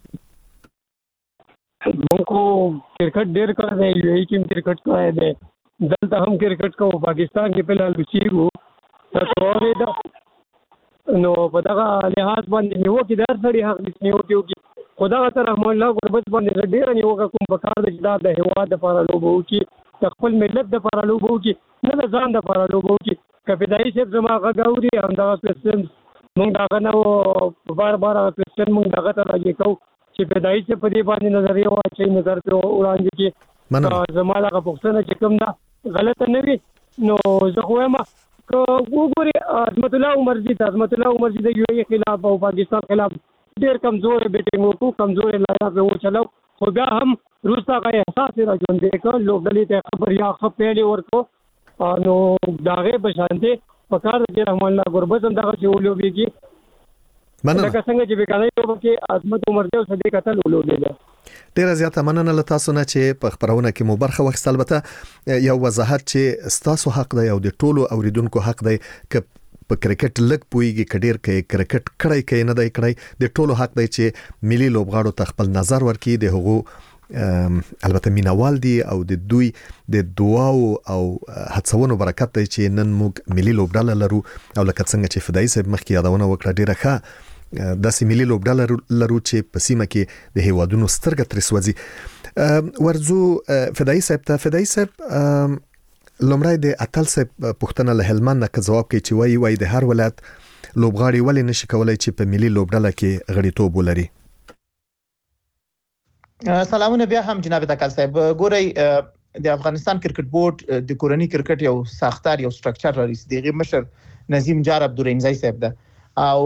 مونږ کرکټ ډیر کړی دی یو ای کې کرکټ کړی دی دلته هم کرکټ کوو پاکستان کې په لال بچیرو تاسو اورېد نو په دغه لحاظ باندې نیو کې در سړي حق نیو کې خدا تر رحمان الله غربت باندې ډیر نیو کوم په کار د د هوا د لپاره لوبو کې خپل ملت د لپاره لوبو کې نه د ځان د لپاره لوبو کې کپیدای شپ زما غاوري هم دا پرسن مونږ دا غنو بار بار پرسن مونږ دغه ته راځي کو چې پیدایي چې په دې باندې نظریه واچي نظر په وړاندې کې زما دغه پوښتنه چې کوم دا غلطه نه وي نو زه خو وایم که وګوري عظمت الله عمرزي عظمت الله عمرزي د یو ای خلاف او پاکستان خلاف ډېر کمزور بیټینګ وکړو کمزور لایق وو چلو خو بیا هم روستا کا احساس راځوندې کړ لوګلې ته خبر یا خپلې ورکو نو داغه بشانته پکار د رحمان الله غربت هم دغه چې ولوبېږي مننه لکه څنګه چې وکړای یو کې عظمت عمر دی او صدیق قتل ولوبېده ډیره زیاته مننه له تاسو نه چې په خبرونه کې مو برخه واخیسته البته یو وضاحت چې تاسو حق دی او د ټولو اوریدونکو حق دی ک په کرکټ لګ پويږي کډیر کې کرکټ کړای کې نه دی کړای د ټولو حق دی چې ملي لوبغاړو ته خپل نظر ورکړي د هغو البته مینوال دي او د دوی د دعاو او هڅونو برکت دی چې نن موږ ملي لوبډاله لرو او لکه څنګه چې فدای صاحب مخکې یادونه وکړه ډیره ښه د سیملي لوبډاله لرو چې په سیمه کې د هیوادونو سترګه تر سوځي ورزو فدای صاحب ته فدای صاحب لومړی د اتل صاحب پوښتنه له هلمند نه جواب کوي چې وایي وایي د هر ولایت لوبغاړي ولې نشي کولای چې په ملي لوبډله کې غړیتوب ولري. سلامونه بیا هم جناب اتل صاحب. ګورئ د افغانستان کرکټ بورډ د کورنۍ کرکټ یو ساختار یو سټرکچر لري. دغه مشر نظیم جار عبدالرحمنزی صاحب ده او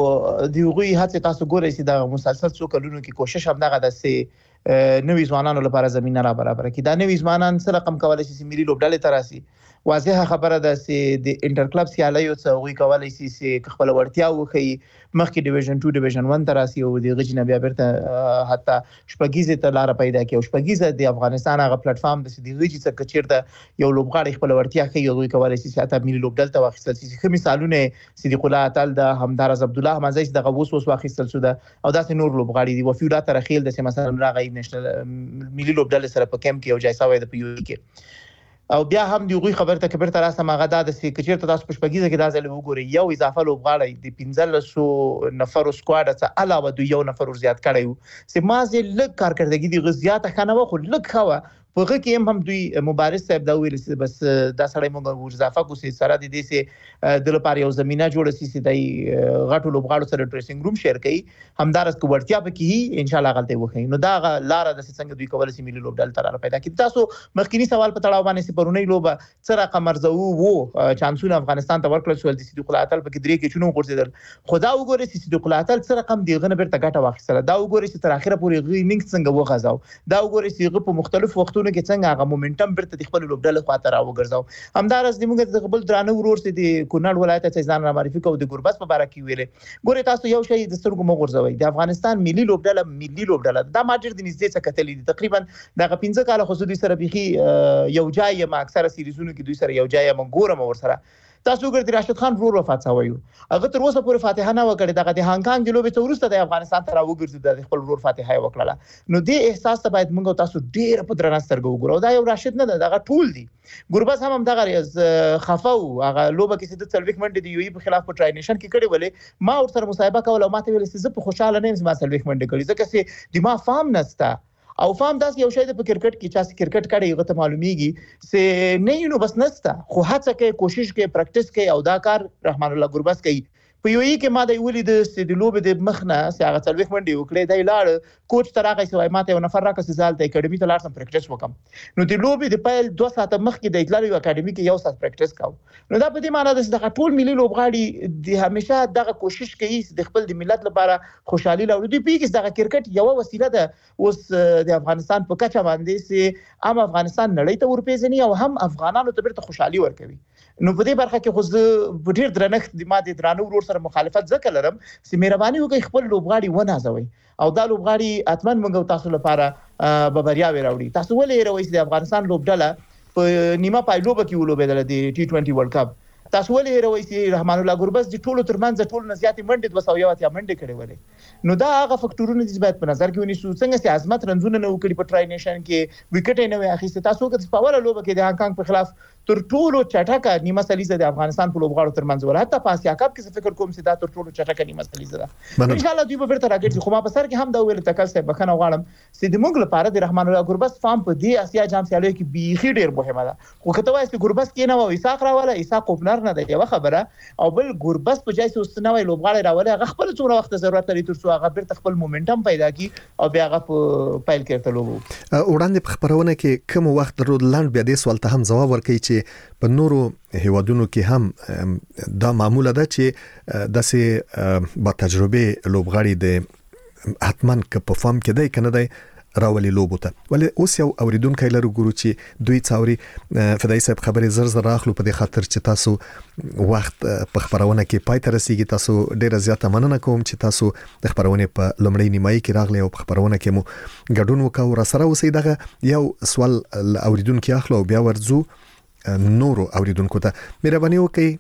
دیوغي هڅه تاسو ګورئ چې د مسلسل څو کلونو کې کوشش هم دغه د سي نوې ځوانانو لپاره زمينه را برابر کړي. دا نوې ځوانان سره رقم کولای شي ملي لوبډلې تراسي. واضحه خبره ده چې د انټر کلب سیالیو څخه وی کولای شي چې خپل ورتیا وکړي مخکې ډیویژن ټو ډیویژن ون تراسي او د غجنه بیا برته حتی شپږیزه ته لار پیدا کړي او شپږیزه د افغانستان هغه پلیټ فارم د سې غجی څخه چیرته یو لوبغاړي خپل ورتیا کوي او وی کولای شي چې حتی ملي لوبډل ته واخیستل شي. خو مثالونه صدیق الله اتل د همدارز عبد الله مزای د غوس وس واخیستل شو ده او داسې نور لوبغاړي دي وفیولا ترخیل د مثلا راغی نېشنل ملي لوبډل سره په کیمپ کې او جایزه وای د پیو کې او بیا هم دی غوي خبر ته کبر تر اسه ماغه د سې کچیر ته تاسو پښپګیزه کې دازل وګوري یو اضافه لوبغاړي د پنځه سو نفر سکواډ څخه علاوه د یو نفر زیات کړیو سي مازه لږ کارکړدګي دی غزيات خانه خو لږ خوا پغه کې هم هم دوی مبارز صاحب دا ویل چې بس دا سړی موږ اضافه کوسي سره د دې سي د لپاره یو زمينه جوړه سي سي دای غټو لوبغاړو سره ډریسینګ روم شیر کړي همدارس کو ورتیا پکې ان شاء الله غلطي وکړي. نو دا لار د څنګه دوی کول سي ملي لوبډل تر پیدا کړي. تاسو مخکینی سوال په تړاو باندې سپرونی لوبه سره قمرزو وو چانسونه افغانستان ته ورکړل شو د صدیق الله اتل په کې درې کې چونو ورسېدل. خدا وګوري چې صدیق الله اتل سره رقم دی غنه برته ګټه واخیستله. دا وګوري چې تر اخره پورې غي نینګ څنګه وغځاو. دا وګوري چې په مختلف وختونو کې څنګه هغه مومنټم برته د خپل لوبډل خاطر راوګرځاو. همدارس د موږ د خپل درانه ورور سي د کونړ ولایت ته ځان را معرفي کوو د ګوربس په باره کې ویلې. ګوري تاسو یو شی د سترګو مغورځوي د افغانستان ملي لوبډل ملي لوبډل دا ماجر د نږدې څخه کتلې دي تقریبا د پنځه کال خو دوی سره بيخي یو ځای ما اکثره سیریزونو کې دوی سره یو ځای ما ګورم ور سره. تاسو ګر د راشد خان ورور وفات شوی هغه تر اوسه پورې فاتحه نه وکړي دغه د هانګ کانګ د لوبې ته ورسته د افغانستان ته راوګرځي د خپل ورور فاتحه وکړه. نو دې احساس ته باید موږ تاسو ډیر په درنه سترګو وګورو. دا یو راشد نه دغه ټول دي ګوربس هم دغه خفاو هغه لوبه کې د سلويک منډه دی یو په خلاف په ټراینیشن کې کړي ولې ما ورته مصاحبه کوله او ماته ویل چې زه په خوشاله نه یم ما سلويک منډه کړي ځکه چې دماغ فهم نستا او فهم داس یو شی د کرکټ کې چې کرکټ کړي یو ته معلومیږي چې نه نو بس نستا خو هڅه کوي کوشش کوي پریکټیس کوي او دا کار رحمان الله ګوربس کوي. په یو یی کې ما د ویلي د سټډیلوب د مخنه سیاغه څلويخ منډي وکړې دی لاړ کوچ تراغه سوای ماته یو نفر راکې زال ته اکیډمي ته لاړم پریکټیس وکم. نو د لوب د پایل دوه ساعت مخ کې د اطلاع یو اکیډمي کې یو ساعت پریکټیس کاو. نو دا په دې معنی ده چې د ټول ملي لوبغاړي د همیشه دغه کوشش کوي د خپل د ملت لپاره خوشحالي لري. دوی پیګس دغه کرکټ یو وسیله ده اوس د افغانستان په کچه باندې چې عام افغانستان نړۍ ته ورپېژني او هم افغانانو ته بیرته خوشحالي ورکوي. نو په دې برخه کې خو زه ډیر درنښت د ماده درانه ورور سره مخالفت ځکه لرم چې مهرباني وکړئ خپل لوبغاړي ونازوي او دا لوبغاړي اتمن موږ تاسو لپاره به بریاوي راوړي. تاسو ولې روي چې د افغانستان لوبډله په نیمه پایلوبه کې ولوبېدل د ټي ټوئنټي ورلد کپ. تاسو ولې روي چې رحمان الله ګوربس د ټولو ترمنځ ټول نزياتي منډه دوه سوه یو اتیا منډه کړې ولې. نو دا هغه فکټورونه دي چې باید په نظر کې ونیسو. څنګه چې عظمت رنزونه نه وکړي په ټراینیشن کې وکټ نه وي اخیسته. تاسو که په اوله لوبه کې د هانګ کانګ په خلاف تر ټولو چټکه نیمه سلیزه د افغانستان په لوبغاړو ترمنځ ولا حتی په اسیا کپ کې فکر کوم چې دا تر ټولو چټکه نیمه سلیزه ده. ان شاء الله دوی به بیرته راګرځي. خو ما په سر کې هم دا ویل تکل صاحب بخنه غواړم چې د موږ لپاره د رحمان الله ګوربس فارم په دې اسیا جام سیالیو کې بیخي ډیر مهمه ده. خو کته وایي چې ګوربس کې نه و اساق راواله اساق کوپنر نه دی یو خبره او بل ګوربس په ځای چې واستنوي لوبغاړي راواله هغه خپل څومره وخت ضرورت لري تر څو هغه بیرته خپل مومنټم پیدا کړي او بیا هغه په پایل کې تلو. وړاندې په خبرونه کې کوم وخت درود لاند بیا دې سوال ته هم جواب ورکړي چې په نورو هیوادونو کې هم دا معموله ده چې داسې با تجربه لوبغاړي د حتمان که په فارم کې دی کنه دی راولي لوبو ته. ولې اوس یو اوریدونکو لرو ګورو چې دوی څاوري فدای صاحب خبرې زر زر اخلو په دې خاطر چې تاسو وخت په خبرونه کې پای ته رسیدي. تاسو ډیره زیاته مننه کوم چې تاسو د خبرونه په لمړی نیمایي کې راغلی او په خبرونه کې مو ګډون وکاو. را سره اوسې دغه یو سوال اوریدونکو اخلو بیا ورځو نورو اوریدونکو ته. مهرباني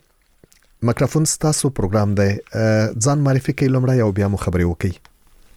وکړئ میکروفون ستاسو پروګرام دی ځان معرفي کړئ لمړی او بیا مو خبرې وکړئ.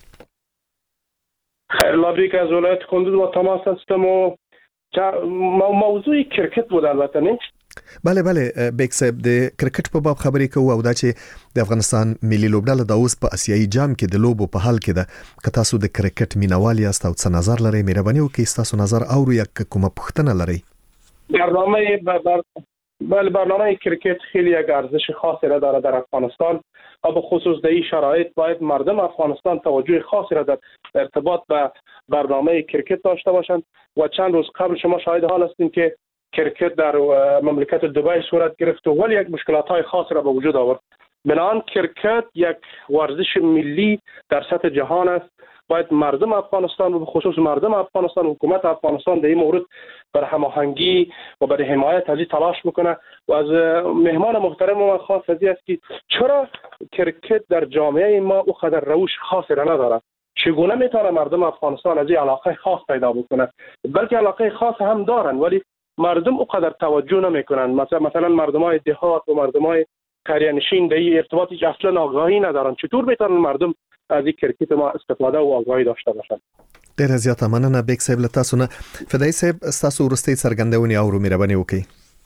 خیر لابریک از ولایت کندوز با تماس هستم و موضوع کرکت بود البته نه. بله بله بیگ صاحب د کرکټ په باب خبرې کوو او دا چې د افغانستان ملي لوبډله د اوس په اسیایي جام کې د لوبو په حال کې ده. که تاسو د کرکټ مینوال یاست او څه نظر لرئ مهرباني وکړئ ستاسو نظر اورو یا کومه پوښتنه لرئ. برنامه بر بله برنامه کرکت خیلی یک ارزش خاصی را داره در افغانستان و به خصوص در این شرایط باید مردم افغانستان توجه خاصی را در ارتباط به برنامه کرکت داشته باشند و چند روز قبل شما شاهد حال هستیم که کرکت در مملکت دبی صورت گرفت و ولی یک مشکلات های خاصی را به وجود آورد. بنابراین کرکت یک ورزش ملی در سطح جهان است. باید مردم افغانستان و به خصوص مردم افغانستان و حکومت افغانستان در این مورد بر هماهنگی و بر حمایت از این تلاش بکنه و از مهمان محترم ما خاص از است که چرا کرکت در جامعه ما او قدر روش خاصی را نداره، چگونه میتونه مردم افغانستان از این علاقه خاص پیدا بکنه، بلکه علاقه خاص هم دارن ولی مردم او قدر توجه نمیکنن. مثلا مثلا مردمای دهات و مردمای قریه نشین به این ارتباطی که اصلا آگاهی ندارن. چطور میتونن مردم از این کرکت ما استفاده و آگاهی داشته باشن؟ ډیره زیاته مننه بیگ صاحب له تاسو نه. فدای صاحب تاسو ورستي څرګندونې او مهرباني وکړئ.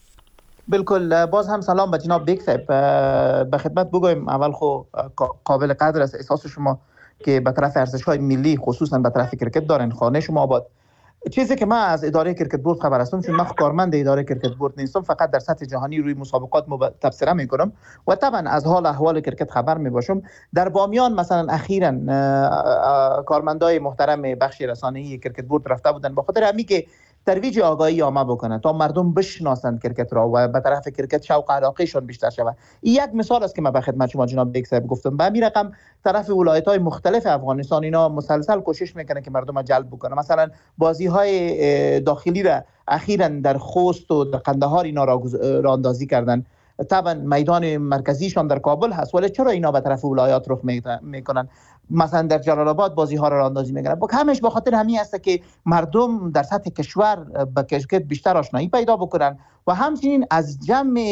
بالکل. باز هم سلام به جناب بیگ صاحب. به خدمت بگویم اول خو قابل قدر است احساس شما که به طرف ارزش‌های ملی خصوصا به طرف کرکت دارن. خانه شما آباد. چیزی که من از اداره کرکت بورد خبر هستم چون من کارمند اداره کرکت بورد نیستم، فقط در سطح جهانی روی مسابقات تبصره میکنم و طبعا از حال احوال کرکت خبر میباشم. در بامیان مثلا اخیراً کارمندای محترم بخش رسانه‌ای کرکت بورد رفته بودن با خاطر همین که ترویج آگاهی عامه بکنه تا مردم بشناسند کرکت را و به طرف کرکت شوق علاقهشون بیشتر شود. این یک مثال است که من به خدمت شما جناب بیگ صاحب گفتم. به همین رقم طرف ولایت‌های مختلف افغانستان اینا مسلسل کوشش میکنه که مردم را جلب بکنه. مثلا بازی‌های داخلی را اخیراً در خوست و در قندهار اینا را راندازی کردن. طبعا میدان مرکزیشان در کابل هست ولی چرا اینا به طرف ولایات رخ میکنن؟ مثلا در جلال آباد بازی ها را اندازی میکنن. با همش به خاطر همین است که مردم در سطح کشور با کرکت بیشتر آشنایی پیدا بکنن و همچنین از جمع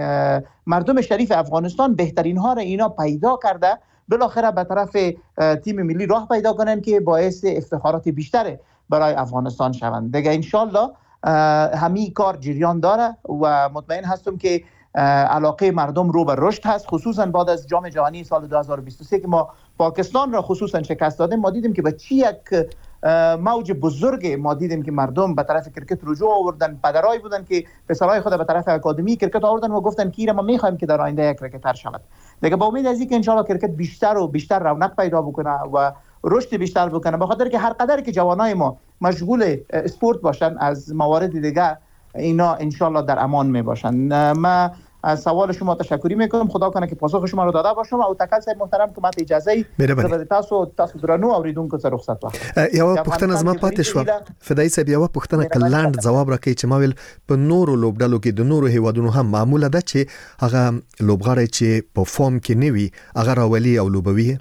مردم شریف افغانستان بهترین ها را اینا پیدا کرده بالاخره به طرف تیم ملی راه پیدا کنن که باعث افتخارات بیشتر برای افغانستان شوند. دیگه ان شاء الله همین کار جریان داره و مطمئن هستم که علاقه مردم رو به رشد هست، خصوصا بعد از جام جهانی سال دو هزار و بیست و سه که ما پاکستان را خصوصا شکست دادیم. ما دیدیم که به چی یک موج بزرگ ما دیدیم که مردم به طرف کرکت رجوع آوردن. پدرای بودن که پسرای خود به طرف اکادمی کرکت آوردن و گفتن که ما میخوایم که در آینده یک کرکتر شود. دیگه با امید از اینکه ان شاء الله کرکت بیشتر و بیشتر رونق پیدا بکنه و رشد بیشتر بکنه، به خاطر که هر قدر که جوانای ما مشغول اسپورت باشن از موارد دیگه اینا ان شاء الله در امان می باشن. من از سوال شما تشکری میکنم. خدا کنه که پاسخ شما رو داده باشم او تکل صاحب محترم که ماته اجازه ای تاسو تاسو درنو اوریدونکو سره رخصت واخلم. یو پښتنه زما پاتې شو فدای صاحب یو پښتنه کلاند جواب راکړي چې ما ویل په نورو لوبډلو کې د نورو هیوادونو هم معموله ده چې هغه لوبغاړي چې په فورم کې نیوي هغه راولي او لوبوي.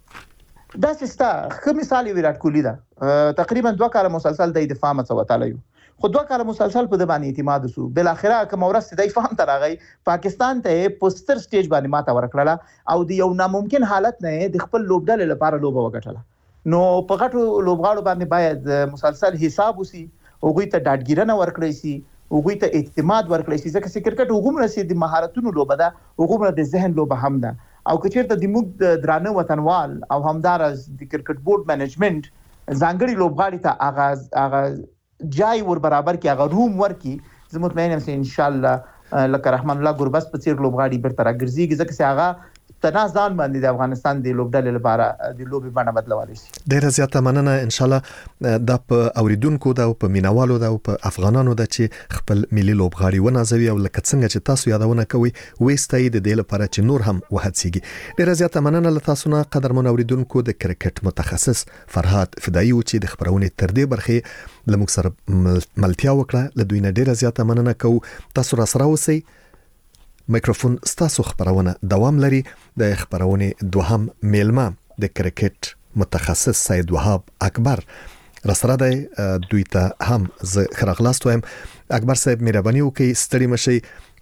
دا سستا خو مثال ویرات کوهلی ده تقریبا دوه کاله مسلسل د دفاع متوتاله خو دوه کاله مسلسل په د باندې اعتماد وسو. بل اخره کوم ورسته د فهم تر راغی پاکستان ته پوسټر سټیج باندې ماته ورکړه او د یو ناممکن حالت نه د خپل لوبډل لپاره لوبه وکټله. نو په غټو لوبغاړو باندې باید مسلسل حساب وسی او غوي ته ډاډګیرنه ورکړی سي او غوي ته اعتماد ورکړی سي ځکه چې کرکټ وګوم رسي د مهارتونو لوبه ده وګوم د ذهن لوبه هم ده او کچیرته د موږ درانه وطنوال او همدار د کرکټ بورډ منیجمنت ځانګړي لوبغاړي ته اغاز اغاز جای ور برابر کې هغه روم ورکی زه مطمئن یم چې ان شاء الله لکه رحمان الله ګوربس په څیر لوبغاړي برتر ګرځيږي ځکه چې هغه تنازل باندې د افغانستان د لوبډلې لپاره د لوبي باندې بدلوالي شي. ډیره زیاته مننه. ان شاء الله د په اوریدونکو د په مینوالو د په افغانانو د چې خپل ملي لوبغاړي ونازوي او لکه څنګه چې تاسو یادونه کوي وېستای د دې لپاره چې نور هم وهڅيږي. ډیره زیاته مننه له تاسو نه قدرمن اوریدونکو د کرکټ متخصص فرهاد فدایي او چې د خبرونه تر دې برخه لموږ سره ملتیا وکړه. له دوی نه ډیره زیاته مننه کوو. تاسو را سره اوسئ. میکروفون ستاسو خبرونه دوام لري. د خبرونه دوهم میلمه د کرکټ متخصص سید وهاب اکبر را سره دی. دوی ته هم زه خراغلاست وایم. اکبر صاحب مهرباني وکړئ ستړي مشئ.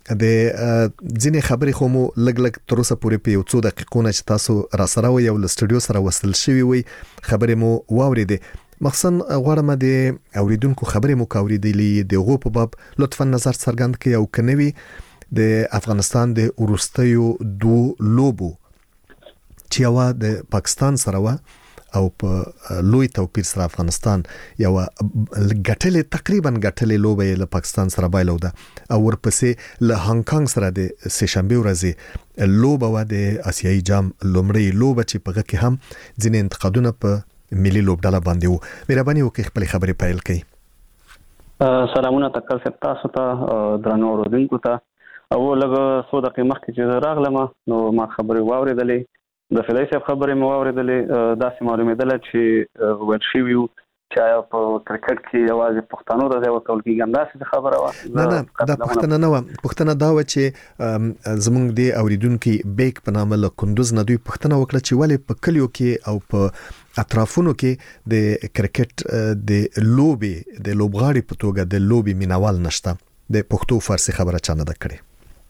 د ځینې خبرې خو مو لګ لګ تر اوسه پورې په یو څو دقیقو نه چې تاسو را سره وي او له سټوډیو سره وصل شوي وي خبرې مو واورېدې. مخصوصا غواړم د اوریدونکو خبرې مو کاوریدلې د غو په باب لطفا نظر څرګند کړئ او کنوي د افغانستان د ورستیو دو لوبو چې یو د پاکستان سره و او په لوی توپیر سره افغانستان یو غټلې تقریبا غټلې لوبه له پاکستان سره بایلو ده او ورپسې له هانګ کانګ سره د سهشنبه ورځې لوبه و د آسیایي جام لومړی لوبه چې په هغه کې هم ځینې انتقادونه په ملي لوبډاله باندې وو. مهرباني وکړئ خپل خبرې پیل کړئ. سلامونه تکل سپ تاسو ته درنو اوریدونکو ته. او لږ څو دقیقې مخکې چې راغلم نو ما خبرې واورېدلې د فدای صاحب خبرې مې واورېدلې داسې معلومېدله چې ویل شوي وو چې آیا په کرکټ کې یوازې پښتنو ته ځای ورکول کېږي همداسې خبره وه. نه نه دا پوښتنه نه وه. پوښتنه دا وه چې زموږ د اوریدونکي بیک په نامه له کندوز نه دوی پوښتنه وکړه چې ولې په کلیو کې او په اطرافونو کې د کرکټ د لوبې د لوبغاړي په توګه د لوبې مینوال نشته. د پښتو فارسی خبره چا نه ده کړې.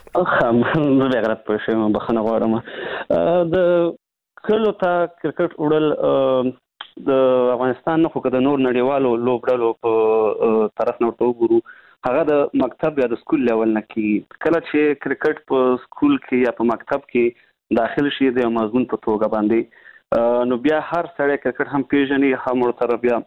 زه بیا غلط پوه شوم، بخښنه غواړم. د کلو ته کرکټ وړل د افغانستان نه خو که د نور نړیوالو لوبډلو په طرف نه ورته وګورو هغه د مکتب یا د سکول لیول نه کېږي. کله چې کرکټ په سکول کې یا په مکتب کې داخل شي د مضمون په توګه باندې نو بیا هر سړی کرکټ هم پیژني، هم ورته بیا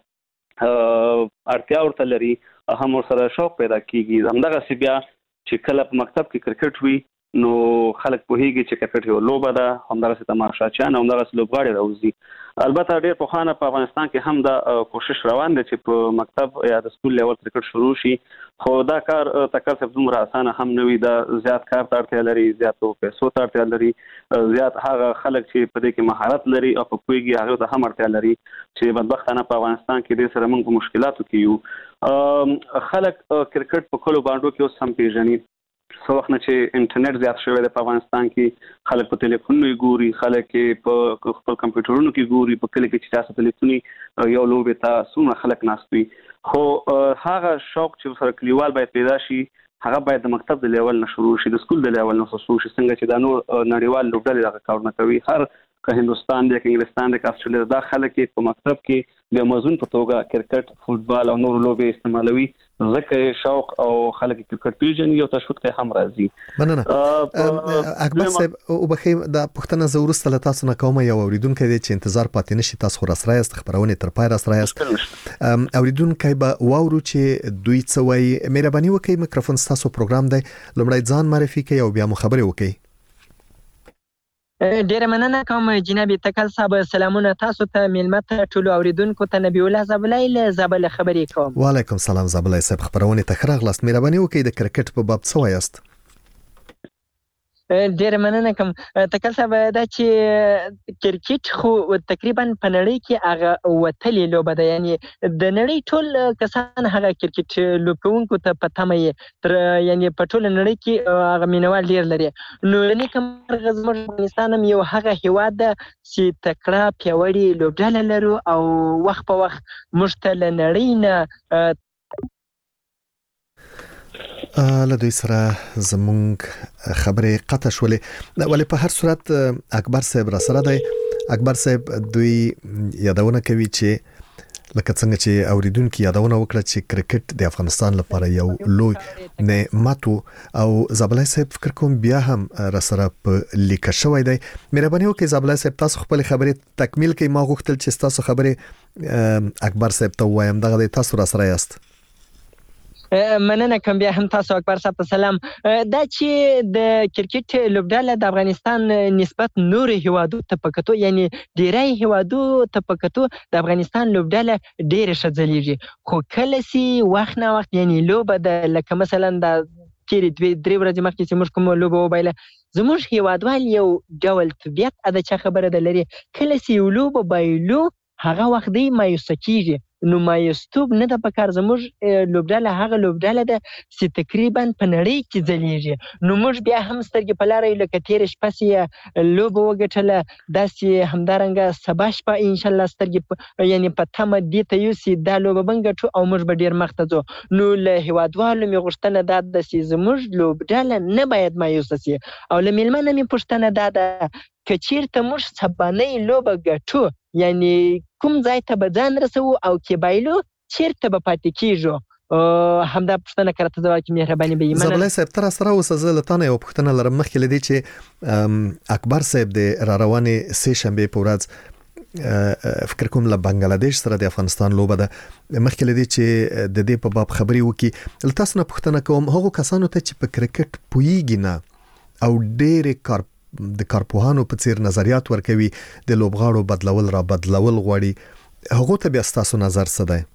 اړتیا ورته لري، هم ورسره شوق پیدا کېږي. همدغسې بیا چې کله په مکتب کې کرکټ وي نو خلک پوهیږي چې کرکټ یو لوبه ده، همدغسې تماشاچیان همدغسې لوبغاړي راوځي. البته ډېر پخوانه په افغانستان کې هم دا کوشش روان دی چې په مکتب یا د سکول لیول کرکټ شروع شي، خو دا کار تکل صاحب دومره اسانه هم نه وي. دا زیات کار ته اړتیا لري، زیاتو پیسو ته اړتیا لري، زیات هغه خلک چې په دې کې مهارت لري او په پوهیږي هغه ته هم اړتیا لري چې بدبختانه په افغانستان کې دې سره موږ په مشکلاتو کې یو. خلک کرکټ په کلو باندې کې اوس هم پیژني. څو وخت نه چې انټرنیټ زیات شوی دی په افغانستان کې، خلک په ټلیفونونو یې ګوري، خلک په خپل کمپیوټرونو کې ګوري، په کلي کې چې تاسو ټلیفوني یو لوبې ته څومره خلک ناست وي. خو هغه شوق چې سره کلیوال باید پیدا شي هغه باید د مکتب د لیول نه شروع شي، د سکول د لیول نه شروع شي. څنګه چې دا نور نړیوال لوبډلې دغه کارونه کوي، هر که هندوستان دی که انګلستان دی که استرالیا، دا خلک په مکتب کې د مضمون په توګه کرکټ، فوټبال او نور لوبې استعمالوي، ځکه شوق او خلک کرکټ پیژني او تشویق ته هم راځي. مننه. اکبر صاحب وبخیم دا پښتنه زه ورسته له تاسو نه کوم، یو اوریدونکو دی چې انتظار پاتې نشي، تاسو خو راسره یاست، خبرونه تر پای راسره یاست. اوریدونکو به واورو چې دوی څه وایي. مهرباني وکړئ میکروفون تاسو پروګرام دی، لومړی ځان معرفي کړئ او بیا مو خبرې وکړئ. ډیره مننه کوم جناب تکل صاحب. سلامونه تاسو ته، میلمه ته، ټولو اوریدونکو ته. نبی الله زابلای له زابل خبرې کوم. وعلیکم سلام زابلای صاحب، خبرونه ته راغلاست. مهرباني وکړئ د کرکټ په باب څه وایاست. ډیره مننه کوم تکل صاحب. دا چې کرکټ خو تقریبا په نړۍ کې هغه وتلې لوبه ده، یعنی د نړۍ ټول کسان هغه کرکټ لوبونکو ته په تمه یې تر یعنی په ټول نړۍ کې هغه مینوال ډیر لري. نو نه کوم زموږ افغانستان هم یو هغه هیواد ده چې تکړه پیاوړي لوبډله لرو او وخت په وخت موږ ته له نړۍ نه له دوی سره زمونږ خبرې قطع شولې. ولې په هر صورت اکبر صاحب را سره دی. اکبر صاحب دوی یادونه کوي چې لکه څنګه چې اوریدونکو یادونه وکړه چې کرکټ د افغانستان لپاره یو لوی نعمت او زابلای صاحب فکر کوم بیا هم را سره په لیکه شوی دی. مهرباني وکړئ زابلای صاحب تاسو خپل خبرې تکمیل کړئ. ما غوښتل چې تاسو خبرې اکبر صاحب ته وایم، دغه دی تاسو را سره یاست. مننه کوم بیا هم تاسو اکبر صاحب ته سلام. دا چې د کرکټ لوبډله د افغانستان نسبت نور هیوادو ته پکتو، یعنی ډیری هیوادو ته پکتو د افغانستان لوبډله ډیره ښه ځلیږي، خو کله سي وخت نه وخت یعنی لوبه د لکه مثلا د تیرې دوی درې ورځې مخکې چې موږ کومه لوبه وبایله، زموږ هیوادوال یو ډول طبیعت اده چا خبره ده لري، کله سي یو لوبه بایلو هغه وخت دی مایوسه کیږي. نو مایوستوب نه ده پکار. زموږ لوبډله هغه لوبډله ده چې تقریبا په نړۍ کې ځلیږي. نو موږ بیا هم سترګې په لاره یو، لکه تېره شپه چې لوبه وګټله، داسې همدارنګه سبا شپه انشاءالله سترګې یعنی په تمه دې ته یو چې دا لوبه به ګټو او موږ به ډېر مخته ځو. نو له هیوادوالو مې غوښتنه دا ده چې زموږ لوبډله نه باید مایوسه سي. او له میلمه نه مې پوښتنه دا ده که چېرته موږ سبانۍ لوبه ګټو، یعنی کوم ځای ته به ځان رسوو او کې بایلو چېرته به پاتې کېږو. همدا پوښتنه که راته ځواب کړې مهرباني به وي. زابلای صاحب ته راسره اوسه، زه له تا نه یوه پوښتنه لرم مخکې له دې چې اکبر صاحب د را روانې سې شنبې په ورځ فکر کوم له بنگلاديش سره د افغانستان لوبه ده مخکې لدی چې د دې په باب خبري وکي تاسو نه پوښتنه کوم هغه کسانو ته چې په کرکټ پويږي نه او ډېر کار د کارپوهانو په څیر نظریات ورکوي د لوبغاړو بدلول را بدلول غواړي هغه ته بیا تاسو نظر څه دی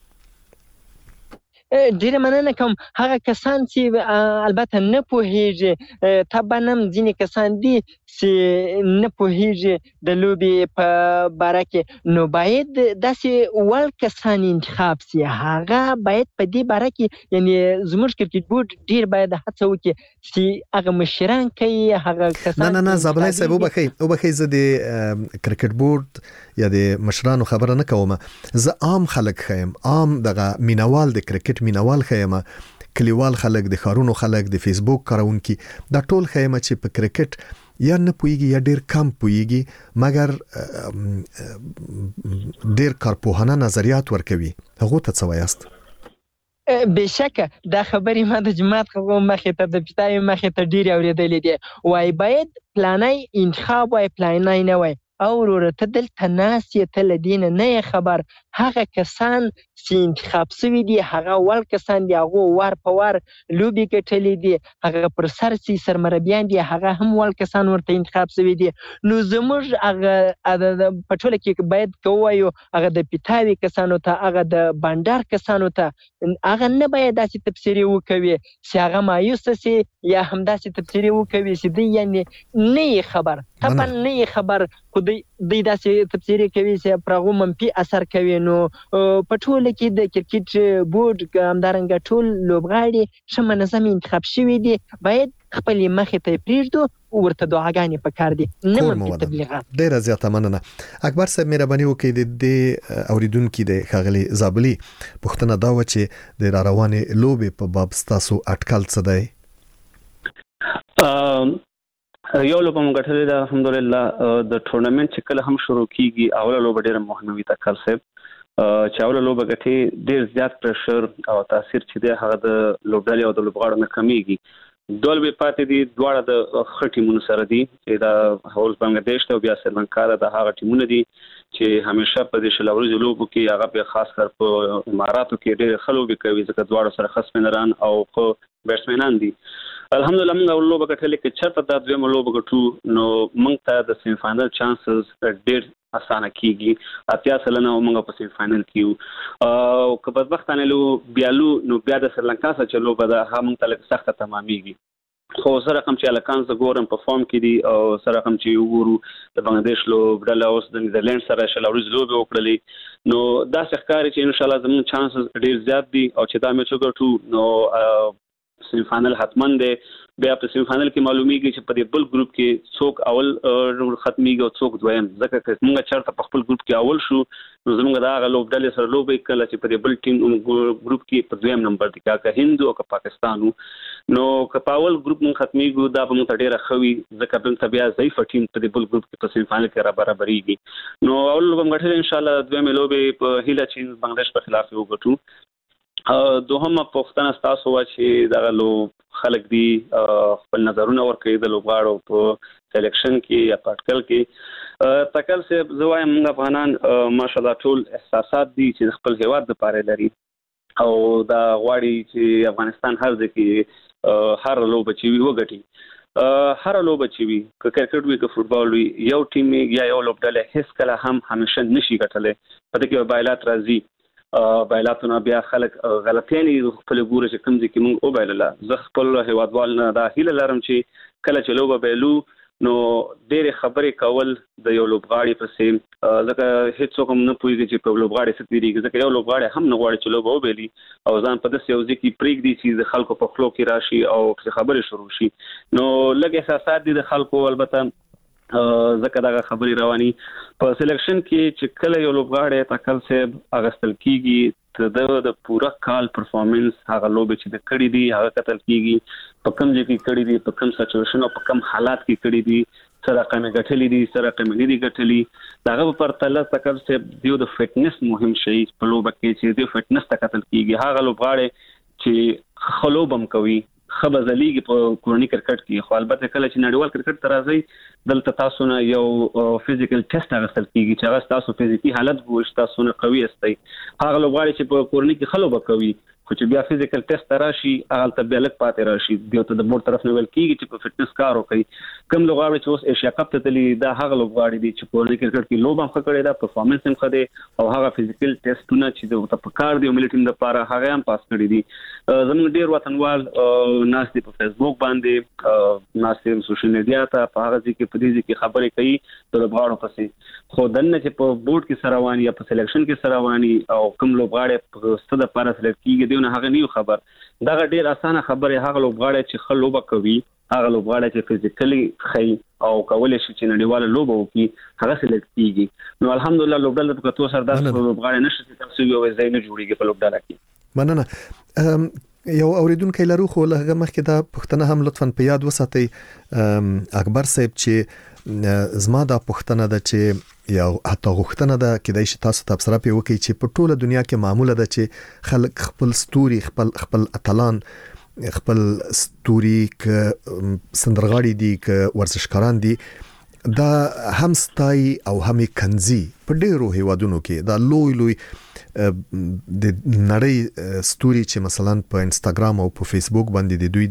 ډیره مننه کوم هغه کسان چې البته نه پوهیږي طبعا هم ځینې کسان دي چې نه پوهیږي د لوبې په باره کې نو باید داسې وړ کسان انتخاب سي هغه باید په دې باره کې یعنی زموږ کرکټ بورډ ډیر باید هڅه وکړي چې هغه مشران کوي هغه کسان نه نه نه زبلای صاحب وبخي وبخي زه د کرکټ بورډ یا د مشرانو خبره نه کوم زه عام خلک خیم عام دغه مینوال د کرکټ مینوال خیمه کلیوال خلک د خارونو خلک د فیسبوک کارونکي دا ټول خیمه چې په کرکټ یا نه پويږي یا ډیر کم پويږي مګر ډیر کارپوهانه نظریات ورکوي هغه ته څه وایاست بشکه دا خبرې ما د جماعت خو مخې ته د پټای مخې ته ډیر اوریدلې دي وای باید پلانای انتخاب وای پلانای نه وای او ورته دلته ناس یې تل دین نه خبر هغه کسان چې انتخاب شوی دي هغه ول کسان دي هغه ور په ور لوبي کټلې دي هغه پر سر سي سرمربيان دي هغه هم ول کسان ورته انتخاب شوی دي نو زموږ هغه د پټوله کې باید کوایو هغه د پیټاوي کسانو ته هغه د بانډار کسانو ته هغه نه باید داسې تفسیری وکوي چې هغه مایوس سي یا هم داسې تفسیری وکوي چې دی یعنی نه خبر طبعا نه خبر خو دی داسې تفسیری کوي چې پرغو منفي اثر کوي نو پټوله کې د کرکټ بورډ همدارنګه ټول لوبغاړي ښه منظم انتخاب شوي دي باید خپل مخې ته پریږدو ورته دعاګانې پکار دي نه منفي تبلیغات ډیره زیاته مننه اکبر صاحب مهرباني وکړئ د اوریدونکو د خاغلی زابلی پښتنه دا و چې د روانې لوبې په باب تاسو اټکل څه دی یو لوبه مونږ غټلې ده الحمدلله د ټورنمنت چې کله هم شروع کیږي اوله لوبه ډیره مهمه وي تکل صاحب چې اوله لوبه غټي ډیر زیات پرشر او تاثیر چې دی هغه د لوبډالي او د لوبغاړو نه کمیږي دول به پاتې دي دواړه د خټي مون سره دي چې دا هول بنگلاديش ته بیا سریلانکا د هغه ټیمونه دي چې همیشه په دې شلوري لوبو کې هغه په خاص کر په اماراتو کې ډېر خلک کوي ځکه دواړه سره خصمنران او خو بیټسمنان دي الحمدلله موږ اول لوبه کټلې کې چرته د دویم لوبه کټو نو موږ ته د سیمی فائنل چانسز ډېر اسانه کیږي اتیا سلنه موږ په سیمی فائنل کیو او که په وختانه لو بیالو نو بیا د سریلانکا سره چلو به د هم تلک سخت تمامېږي خو سره کوم چې الکان ز ګورم په فارم کې دي او سره کوم چې وګورو د بنگلاديش لو بدل اوس د نیدرلند سره شلوري لوبه وکړلې نو دا ښکاري چې ان شاء الله زموږ چانسز ډېر زیات دي او چې دا میچ وګټو نو سیمی فائنل حتمن دی بیا په سیمی فائنل کې معلومیږي چې په دې بل ګروپ کې څوک اول ختميږي او څوک دویم ځکه چې موږ چرته په خپل ګروپ کې اول شو نو زموږ دا غلوب ډلې سره لوبې کله چې په دې بل ټیم ګروپ کې په دویم نمبر دی که هند او که پاکستانو نو که په اول ګروپ موږ ختميږو دا به موږ ډېر خوي ځکه په بیا ضعیف ټیم په دې بل ګروپ کې په سیمی فائنل کې را برابرېږي نو اول لوب موږ ان شاء الله دویم لوبې په هیله چې بنگلاديش په خلاف وګټو دوهمه پوښتنه تاسو وا چې دا لو خلک دي خپل نظرونه ورکړي د لوبغاړو په سلیکشن کې یا پټکل کې تکل سه زوایم موږ افغانان ماشاءالله ټول احساسات دي چې خپل هیواد لپاره لري او دا غواړي چې افغانستان هر ځکه هر لوبه چې وي وګټي هر لوبه چې وي که کرکټ وي که فوټبال وي یو ټیم یا یو لوبډله هیڅ کله هم همیشه نشي ګټلې پدې کې بایلات راځي بایلاتونه بیا خلک غلطیانی خپل ګوره چې کوم ځکه موږ او بایلله زه خپل هیوادوال نه دا هیله لرم چې کله چې لوبه بایلو نو ډېر خبرې کول د یو لوبغاړي په سیم ځکه هیڅ څوک نه پوهیږي چې په لوبغاړي څه تیریږي ځکه یو لوبغاړي هم نه غواړي چې لوبه وبایلي او ځان په داسې یو ځای کې پرېږدي چې د خلکو په خلو کې راشي او خبرې شروع شي نو لږ احساسات دي د خلکو البته ځکه دا خبري رواني په سلیکشن کې چې کله یو لوبغاړی تکل صاحب اغستل کیږي ته د پورا کال پرفارمنس هغه لوب چې د کړي دي هغه کتل کیږي په کوم ځای کې کړي دي په کوم سچويشن او په کوم حالات کې کړي دي سره رقم غټلې دي سره رقم نه دي غټلې داغه پر تل تکل صاحب دیو د فټنس مهم شي په لوب کې چې د فټنس تکتل کیږي هغه لوبغاړی چې خلوبم کوي خبر زلیږي په کورني کرکټ کې. خو البته کله چې نړیوال کرکټ ته راځي دلته تاسو نه یو فزیکل ټیسټ اخیستل کیږي چې هغه تاسو فزیکی حالت ګوري تاسو نه قوي استئ. هغه لوبغاړي چې په کورني کې خلو بکوي خو چې بیا فزیکل ټیسټ راشي هغه ته بیا لک پاتې راشي دیو ته د بورډ طرف نه ویل کیږي چې په فټنس کار وکړي. کوم لوبغاړي چې اوس ایشیا کپ ته تللی دا هغه لوبغاړي دي چې کورني کرکټ کې لوب هم کړی دا پرفارمنس هم خدي او هغه فزیکل ټیسټونه چې د په کار دی ملي ټیم لپاره هغه هم پاس کړی دي. زموږ ډیر وطنوال ناس دي په فیسبوک باندې ناس دي سوشل میډیا ته په هغه ځکه په دې کې خبرې کوي د لوبغاړو پسې. خو دنه چې په بورډ کې سرواني یا په سلیکشن کې سرواني او کوم لوبغاړي په ستد لپاره سلیکټ کیږي دی نه هغه نیو خبر. دا ډیر اسانه خبره هغه لوبغاړي چې خل لوبه کوي هغه لوبغاړي چې فزیکلی خي او کولای شي چې نړیواله لوبه وکړي هغه سلیکټ کیږي. نو الحمدلله لوبډل په کتو سره داسې لوبغاړي نشي چې تاسو یو ځای نه جوړیږي په لوبډل کې. مننه. یو اوریدونکو لرو خو لږه مخکې دا پښتنه هم لطفاً په یاد وساتئ اکبر صاحب چې زما دا پښتنه ده چې یو حتی غوښتنه ده کېدای شي تاسو ته تبصره پې وکړئ چې په ټوله دنیا کې معموله ده چې خلک خپل ستوري خپل خپل اتلان خپل ستوري ک سندرغاړي دي ک ورزشکاران دي دا هم ستای او هم کنزي په ډیرو هیوادونو کې دا لوی لوی د نړۍ ستوري چې مثلا په انستګرام او په فیسبوک باندې د دوی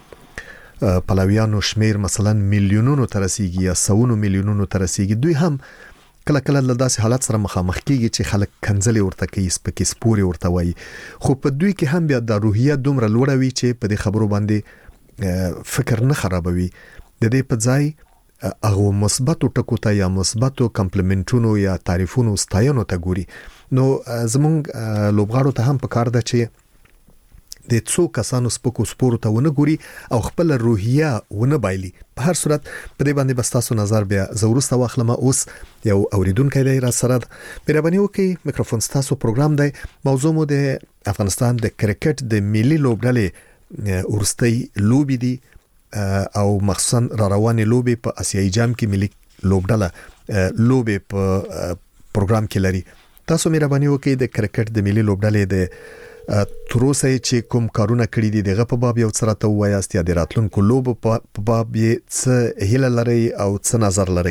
د پلاویانو شمیر مثلا میلیونونو ترسيږي یا سونو میلیونونو ترسيږي. دوی هم کله کله له داسې حالت سره مخامخ کیږي چې خلک کنځلې ورته کوي سپکې سپوري ورته وایي. خو په دوی کې هم بیا د روحیه دومره لوړه وي چې په دې خبرو باندې فکر نه خرابوي. د دې په ځای هغه مثبتو ټکو ته یا مثبتو کمپلیمنټونو یا تعریفونو ستاینو ته ګوري. نو زمونږ لوبغاړو ته هم پکار ده چې د څو کسانو سپکو سپورو ته ونه ګوري او خپل روحیه ونه بایلي. په هر صورت په دې باندې بس تاسو نظر بیا زورسته واخلم. اوس یو اوریدونکو دی را سره مهرباني وکړئ میکروفون تاسو پروګرام دی. موضوع مو د افغانستان د کرکټ د ملي لوبډلې ورستۍ لوبي دي او مخصوصا را روانې لوبي په اسیایي جام کې ملي لوبډله لوبي په پروګرام کې لري. تاسو مهرباني وکړئ د کرکټ د ملي لوبډلې د تروسه چې کوم کارونه کړی دي دغه په باب یو څه راته وایاست یا د راتلونکو لوبو په باب یې څه هیله لري او څه نظر لري؟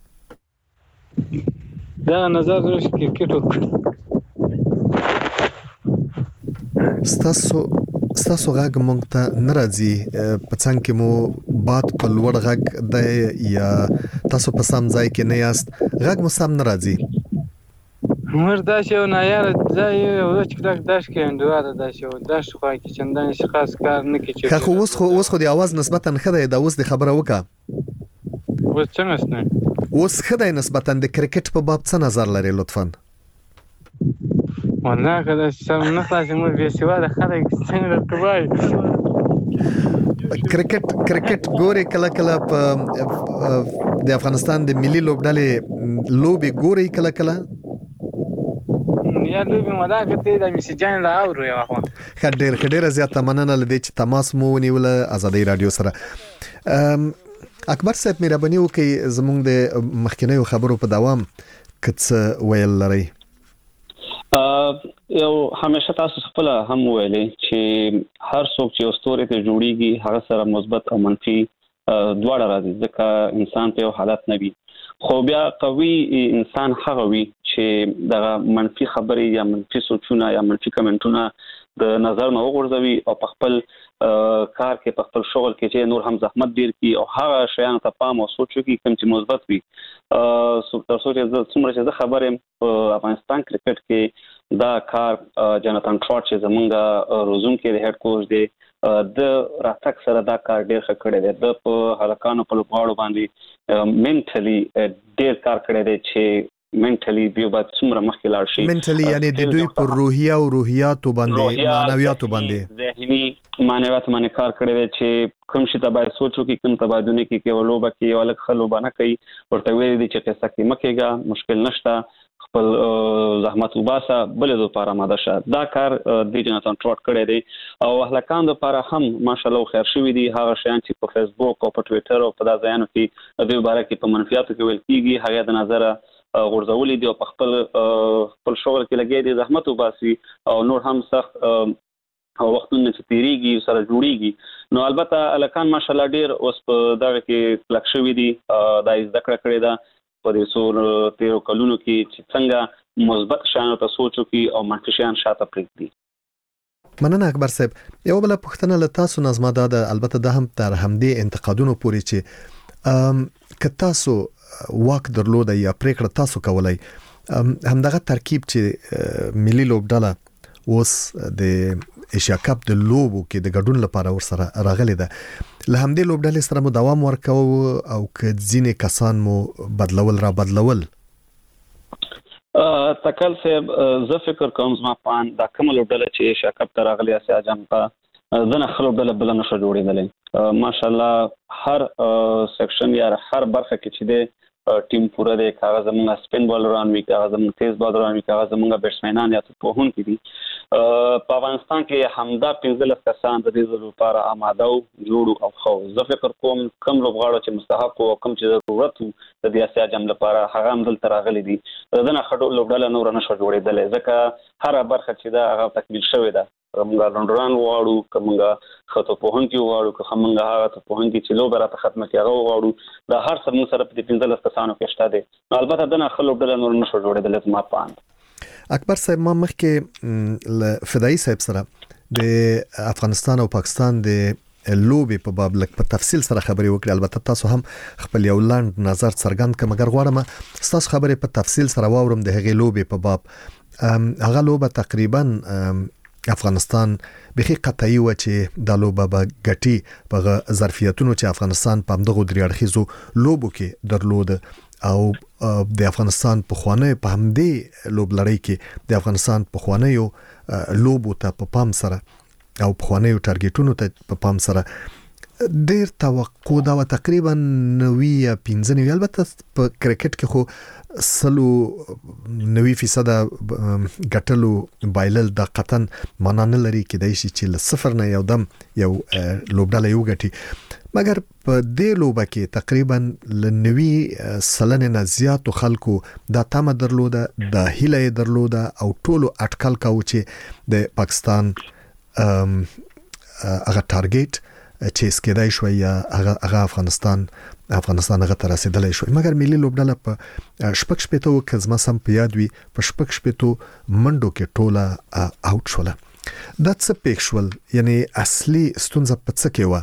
دا نظر لري چې کرکټ ستاسو ستاسو غږ مونږ ته ناراضي په څنګه کې مو باد په لوړ غږ دی یا تاسو په سم ځای کې نه یاست غږ مو سم ناراضي. مردا شو نه یار ځای یو چې دا داش کې اندواره دا شو دا شو کې چندان شي خاص کار نه کوي. خو اوس خو اوس خو د आवाज نسبتا خدای دا اوس د خبره وکا اوس څنګه ستنه اوس خدای نسبتا د کرکټ په باب څه نظر لري لطفا؟ والله کله سم نه خلاص مو به سوا د خلک څنګه کوي کرکټ کرکټ ګوري کله کله په د افغانستان د ملي لوبډلې لوبي ګوري کله کله یا لوبي مدا کته د میسجان لا اورو یو خو خډیر خډیر زیاته مننه لدی چې تماس مو ونیول ازادي رادیو سره. اکبر صاحب مهرباني وکړئ زموږ د مخکنیو خبرو په دوام کڅ ویل لري. یو همیشه تاسو خپل هم ویلې چې هر څوک چې استوري ته جوړیږي هغه سره مثبت او منفي دواړه راځي ځکه انسان په یو حالت نه وي. خو بیا قوي انسان هغه وي چې د منفي خبرې یا منفي سوچونه یا منفي کمنټونه د نظر نه وغورځوي او په خپل کار کې په خپل شغل کې چې نور هم زحمت ډیر کی او هغه شیان ته پام او سوچ وکړي کوم چې مثبت وي. تر څو چې څومره چې خبرې په افغانستان کرکټ کې دا کار جناتان ټراټ چې زمونږ روزونکي د هډ کوچ دی د راتک سره دا کار ډیر ښه کړی دی. د په هلکانو په لوبغاړو باندې منټلی ډیر کار کړی دی چې منټلی بیو بعد څومره مخکې لاړ شي. منټلی یعنی د دوی پر روحیه او روحیاتو باندې معنویاتو باندې ذهني معنویات باندې کار کړی دی چې کوم شي ته باید سوچ وکړي کوم ته باید نه کې کې ولوبه کې ولک خلوبه نه کوي ورته ویل دي چې قصه کې مکهګا مشکل نشته خپل زحمت وباسه بل د لپاره ماده شه. دا کار د جناتان ټراټ کړی دی او هلکان لپاره هم ماشالله خیر شوی دی. هغه شیان چې په فیسبوک او په ټوئیټر او په دا ځایانو کې د مبارک په منفیاتو کې ویل کیږي هغه د نظر غورځولې دي او په خپل خپل شغل کې لګي دي زحمت وباسي او نور هم سخت او وختونه چې تیریږي سره جوړیږي. نو البته الکان ماشاءالله ډیر اوس په دغه کې کلک شوي دي، دا زده کړه کړې ده په دې څو تیرو کلونو کې چې څنګه مثبت شیانو ته سوچ وکړي او منفي شیان شاته پرېږدي. مننه اکبر صاحب. یو بل پوښتنه له تاسو نظم ده ده البته د هم تر همدې انتقادونو پورې چې که تاسو واک درلوده یا پریکړه تاسو کولای همدغه ترکیب چې ملي لوبډله اوس د ایشیا کپ د لوبو کې د ګډون لپاره ورسره راغلي ده، له همدې لوبډلې سره مو دوام ورکاو او که ځینې کسان مو بدلول را بدلول؟ تکل صاحب زه فکر کوم زما پان دا کوم لوبډله چې ایشیا کپ ته راغلي اسیا جام ته ځنه خپل لوبډله بل نه شو جوړېدلې. ماشاءالله هر سیکشن یا هر برخه کې چې دی ټیم پوره دی، کاغذ زمونږ سپین بالران وي، کاغذ زمونږ تیز بالران وي، کاغذ زمونږ بیټسمنان یا توپوهون کې دي. په افغانستان کې همدا پنځلس کسان د دې لپاره آماده او جوړ او خو زه فکر کوم کوم لوبغاړو چې مستحق او کوم چې ضرورت د دې اسیا جام لپاره هغه هم دلته راغلي دي. دنه خټو لوبډله نور نه شو جوړېدلې ځکه هر برخه چې دا هغه تکمیل شوې ده. موږ لونډران وغواړو، که موږ خطو پوهن کې وغواړو، که موږ هغه ته پوهن کې چې لوبه راته ختمه کې هغه وغواړو، دا هر څه موږ سره په دې پنځلس کسانو کې شته دي. نو البته دنه خپل لوبډله نور نه شو جوړېدلې زما په اند. اکبر صاحب ما مخکې ل فدایي صاحب سره د افغانستان او پاکستان د لوبې په باب لک په تفصیل سره خبرې وکړې. البته تاسو هم خپل یو لاند نظر څرګند کړ، مګر غواړم تاسو خبرې په تفصیل سره واورم د هغې لوبې په باب. هغه لوبه تقریبا افغانستان بخي قطعي و چې د لوبه به ګټي په ظرفیتونو چې افغانستان په همدغه درې اړخیزو لوبو کې درلود او د افغانستان په خوانه په همدې لوبلړۍ کې د افغانستان په خوانه لوبو ته په پام سره او په خوانه ټارګټونو ته په پام سره ډیر توقع دا و تقریبا نوي یا پنځه نوي. البته په کرکټ کې خو سلو نوي فیصد ګټلو بایلل د قطن معنا نه لري کېدای شي چې له صفر نه یو دم یو لوبډله یو ګټي، مګر په دې لوبه کې تقریبا ل نوي سلنه نه زیاتو خلکو د تمه درلوده، د هیله درلوده او ټولو اټکل کاوه چې د پاکستان هغه ټارګټ چې سکیدای شو یا هغه افغانستان افغانستان هغه تر رسیدلای شو، مګر ملي لوبډله په شپږ شپېتو کزما سم په یاد وي په شپږ شپېتو منډو کې ټوله اوټ شوله. دا څه پېښ شول؟ یعنی اصلي ستونزه په څه کې و؟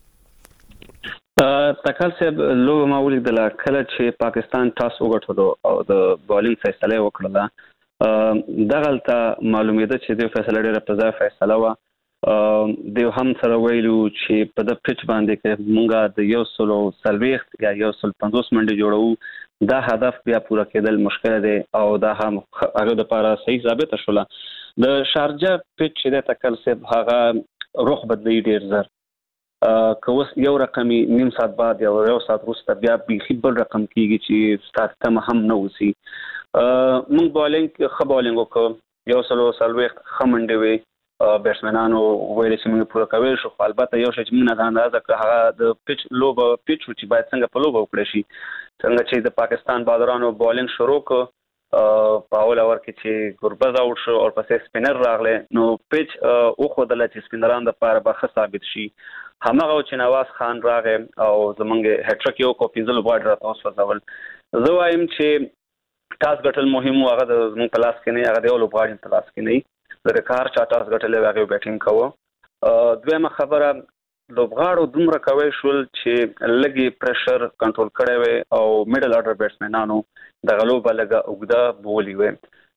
تکل صاحب لوبه ما ولیدله کله چې پاکستان ټاس وګټلو او د بالینګ فیصله وکړه، دغلته معلومېده چې د فیصله ډېره په ځای فیصله وه. دیو هم سره ویلو چې په د پچ باندې کې مونږه د یو سلو سلويخت یا یو سل پنځوس منډي جوړو، دا هدف بیا پوره کېدل مشکل دی او دا هم هغه د لپاره صحیح ثابت شوله. د شارجه پچ چې د تکل صاحب هغه روح بدلی ډیر زر، که اوس یو رقمي نیم ساعت بعد یا یو ساعت وروسته بیا بیخي بل رقم کېږي چې ستاسو تمه هم نه وسی. مونږ بالینګ ښه بالینګ وکړو، یو سلو سلويخت ښه منډې وې، بیټسمنانو ویل چې موږ پوره کوي شو. البته یو شی چې موږ نه اندازه کړ هغه د پچ لوبه پچ چې باید څنګه په لوبه وکړي شي، څنګه چې د پاکستان بالرانو بالینګ شروع کړ په اول اور کې چې ګوربز اوټ شو او پسې سپینر راغله، نو پچ او خدای چې سپینران د لپاره به ښه ثابت شي. همغه چې نواز خان راغی او زمونږ هټریک یو کو پنځل بارډر تاسو وځول. زه وایم چې ټاس ګټل مهم و، هغه د زمونږ په لاس کې نه، هغه د یو لوبغاړي په لاس کې نه. د کار چاټرز غټلې هغه بیټینګ کوو. دویمه خبره لوبغاړو دومره کوي شول چې لګي پریشر کنټرول کړي وي او میډل اورډر بیټسمنانو د غلو بلګه اوګدا بولی وي.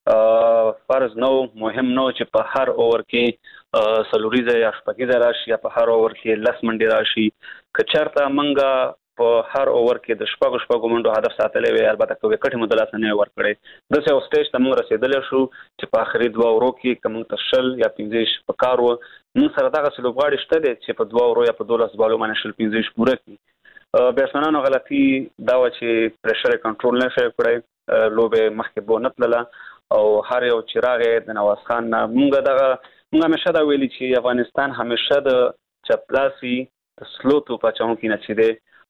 فرض نو مهم نو چې په هر اوور کې سلوریزه یا شپږیزه راشي یا په هر اوور کې لس منډي راشي. کچرته منګه په هر اوور کې د شپږ شپږ منډو هدف ساتلې وي، البته کوي کټي مدلاسه نه ور کړی. د څه سټیج ته موږ رسیدل شو چې په اخري دوه اورو کې کوم تشل یا پنځه په کار و. موږ سره دغه سلوبغاړي شته دي چې په دوه اورو یا په دولس بالو باندې شل پنځه پوره کړي. بیټسمنانو غلطي دا و چې پریشر کنټرول نه شي کړی، لوبه مخکې بو نه تلله او هر یو چراغ د نواز خان نه موږ دغه موږ همیشه دا ویلي چې افغانستان همیشه د چپلاسي سلو تو پچاو کې نه چي دي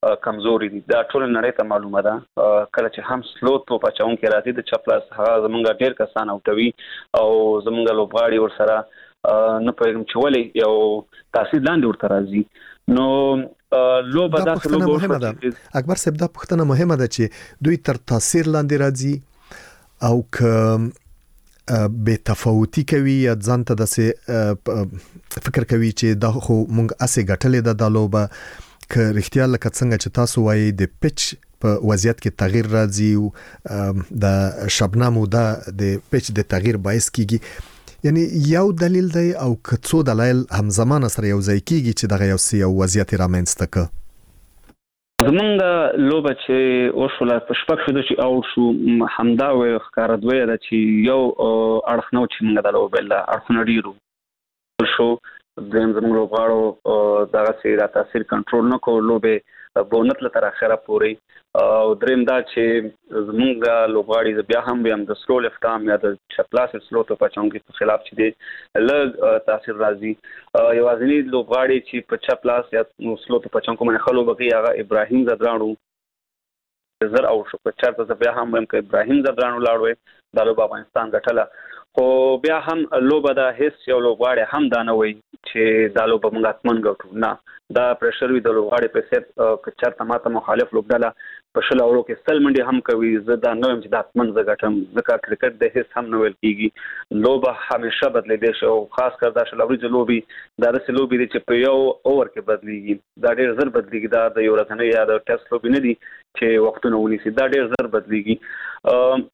کمزوري دي. دا ټول نړۍ ته معلومه ده. کله چې هم سلو توپ اچونکي راځي د چپلاس هغه زمونږ ډېر کسان اوټوي او زمونږ لوبغاړي ورسره نه پوهېږم چې ولې یو تاثیر لاندې ورته راځي. نو لوبه داسې لوبه مهمه ده. اکبر صاحب دا پوښتنه مهمه ده چې دوی تر تاثیر لاندې راځي او که بے تفاوتی کوي یا ځان ته داسې فکر کوي چې دا خو مونږ اسې ګټلې ده دا لوبه، که رښتیا لکه څنګه چې تاسو وایي د پچ په وضعیت کې تغییر راځي او د شبنم او د پچ د تغییر باعث کیږي، یعنی یو دلیل دی او که څو دلایل همزمانه سره یو ځای کیږي چې دغه یو سی او وضعیت رامنځته کړي. زمونږ لوبه چې اوسوله په شپږ شو چې او شو همدا و ښکارادوی ده چې یو اړخ نو چې موږ د لوبه له اړخونو ډیرو شو دیم زموږ لوبغاړو دغه سي را تاثیر کنټرول نه کول لوبه بونت له تر اخره پوري او دریم دا چې زموږ لوبغاړي بیا هم بیا د سلو لیفت ارم یا د چپلاس سلو ته پچونګي په خلاف چې دی لږ تاثیر راځي. یوازینی لوبغاړي چې په چپلاس یا سلو ته پچونګو باندې خلو بقي هغه ابراهیم زدرانو زر او شو په چارته بیا هم هم ک ابراهیم زدرانو لاړوي د لوبه افغانستان ګټله. خو بیا هم لوبه د هیڅ یو لوبغاړي هم دا نه وي چې دا لوبه موږ اتمن ګټو، نه دا پرشر وي د لوبغاړي په سیټ ک چارته ماته مخالف لوبډاله په شل اورو کې سل منډي هم کوي. زه دا نه ویم چې دا اتمن زه ګټم ځکه کرکټ د هیڅ هم نه ویل کیږي. لوبه همیشه بدلېدای شي او خاص کر دا شل اوري لوبي دا د لوبي چې په یو اوور کې بدلېږي، دا ډېر زر بدلېږي. دا د یو ورځنۍ یا د ټیسټ لوبي نه دي چې وختونه ونیسي، دا ډېر زر بدلېږي.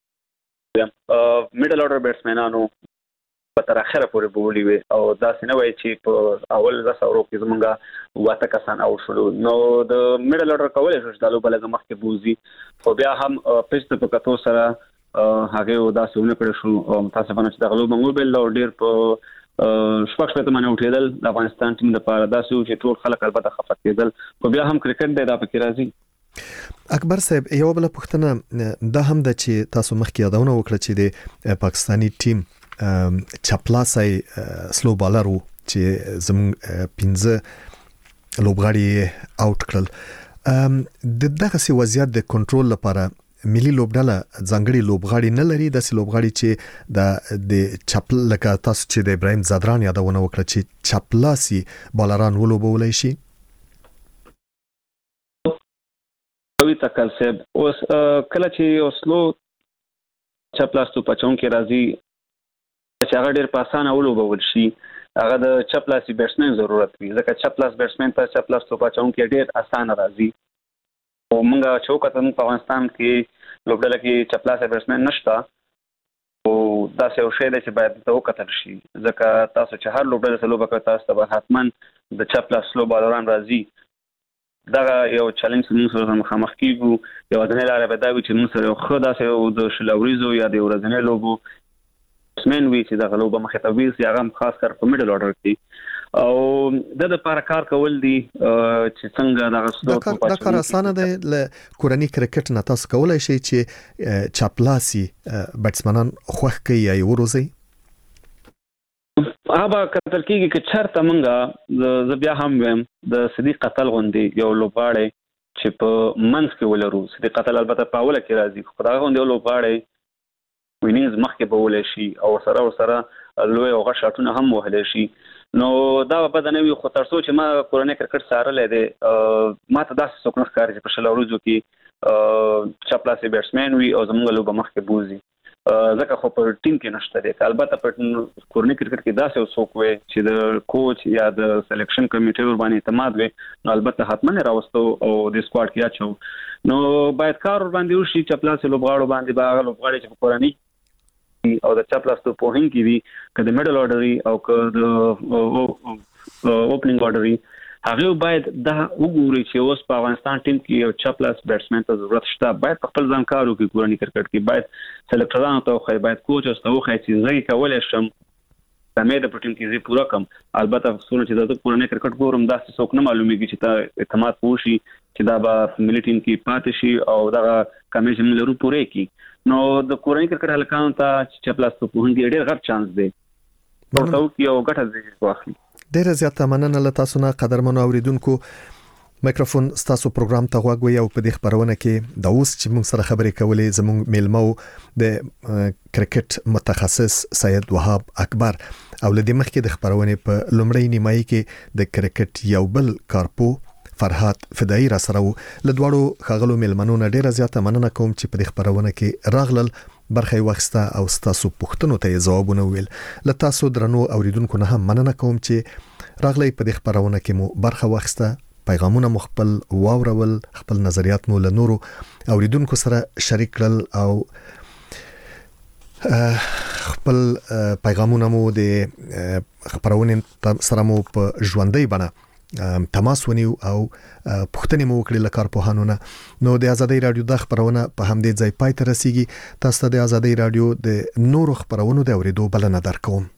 میډل اورډر بیټسمنانو په تر اخره پورې بولي وي او دا څنګه وایي چې په اول داس اورو کې زمونږه واته کسان اوټ شول. نو د میډل اورډر کولای شو چې د لوبه لږه مخکې بوزي، خو بیا هم پچ په کتو سره هغه داسونه کړی شو او متاسفانه چې د لوبه موبایل او ډیر په شپږ شپږ منه اوټېدل د افغانستان ټیم لپاره داسې چې ټول خلک البته خفه کېدل، خو بیا هم کرکټ دی دا پکې راځي. اکبر صاحب یو بل پوښتنه دا هم د چې تاسو مخکې یادونه وکړه چې د پاکستانی ټیم چپلاسای سلو بالر چې زموږ پنځه لوبغاړي اوټ کړل. د دغه سي وضعیت د کنټرول لپاره ملي لوبډاله ځانګړي لوبغاړي نه لري، د سي لوبغاړي چې د د چپل لکه تاسو چې د ابراهیم زدران یادونه وکړه چې چپلاسي بالران ولوبولای شي. وی تکل سب اوس کله چې اوسلو چپلاس ته پچونکي راځي چې هغه ډېر په اسانه ولوبول شي، هغه د چپلاسي بیټسمن ضرورت وي ځکه چپلاس بیټسمن ته چپلاس ته پچونکي ډېر اسانه راځي. او موږ چوکته په افغانستان کې لوبډله کې چپلاسي بیټسمن نشته او دا څه یو شی دی چې باید ته وکتل شي ځکه تاسو چې هر لوبډله سره لوبه کوي تاسو ته حتمن د چپلاس لو بالران راځي. دا یو چیلنج موږ سره مخامخ کیږو. یو ځنه لاره به دا وي چې موږ سره خو دا څه د شلوريزو یا د ورځنۍ لوبو سمن وی چې دا لوبه مخه ته وی چې هغه خاص کر په میډل اورډر کې او د لپاره کار کول دي چې څنګه دا غوښتل دا کار اسانه دی. ل کورنۍ کرکټ نه تاسو کولای شئ چې چپلاسي بیټسمنان خوښ کوي یا وروزي. هغه کتل کېږي چې چرته مونږه ز بیا هم ویم د صدیق قتل غوندي یو لوبغاړی چې په منځ کې ولرو. صدیق قتل البته په اوله کې راځي، خو دا غوندي یو لوبغاړی وینینز مخکې بولای شي او سره او سره لوی او غټ شاټونه هم وهلی شي. نو دا په بدنه وي خو تر څو چې ما کورنۍ کرکټ سارلې دی ما ته داسې څوک نه ښکاري چې په شل ورځو کې چپلاسي بیټسمن وي او زموږ لوبه مخکې بوزي ځکه خو په ټیم کې نشته دی. البته په کورنۍ کرکټ کې داسې څوک وي چې د کوچ یا د سلیکشن کمیټې ور باندې اعتماد وي نو البته حتمن راوستو او د سکواډ کې اچو. نو باید کار ور باندې وشي چپلاسي لوبغاړو باندې باغ لوبغاړي چې په کورنۍ او د چپلاس ته په هین کې وي کله میډل اورډر او کله اوپننګ اورډر هغه باید دا وګوري چې اوس په افغانستان ټیم کې یو چپلاس بیټسمن ته ضرورت شته. باید خپل ځان کارو کې کورنۍ کرکټ کې باید سلیکټرانو ته خو باید کوچ او ستو خو چې زه کولای شم د مې د ټیم کې زی پورا کم. البته څونه چې د کورنۍ کرکټ ګورم دا څوک نه معلومیږي چې تا اعتماد پوشي چې دا به ملي ټیم کې پاتې شي او دا کمیشن لرو پورې کی. نو د کورنۍ کرکټ هلکانو ته چپلاس ته په هندي ډېر غټ چانس دی ورته یو غټه ځای واخلي. ډیره زیاته مننه له تاسو نه قدرمنو اوریدونکو. مایکروفون ستاسو پروګرام ته غوږ وي او په دې خبرونه کې د اوس چې موږ سره خبرې کولې زموږ میلمو د کرکټ متخصص سید وهاب اکبر او لدې مخکې د خبرونه په لومړی نیمایي کې د کرکټ یو بل کارپو فرحات فدایی را سره لدوړو خغلو میلمنو نه ډیره زیاته مننه کوم چې په دې خبرونه کې راغلل برخه وخسته او ستاسو پوښتنو ته ځوابونه ویل ل تاسو درنو اوریدونکو نه هم مننه کوم چې راغلی په دې خبرونه کې مو برخه وخسته پیغامونه مخبل واورول خپل نظریات مو له نورو اوریدونکو سره شریک کړل او خپل پیغامونه مو د خبرونه سره مو په ژوندۍ بڼه تماس ونیو او پوښتنې مو وکړې له کارپوهانو نه. نو د ازادۍ رادیو د خبرونه په همدې ځای پای ته رسیږي. تاسو ته د ازادۍ رادیو د نورو خبرونو د اوریدو بلنه درکوم.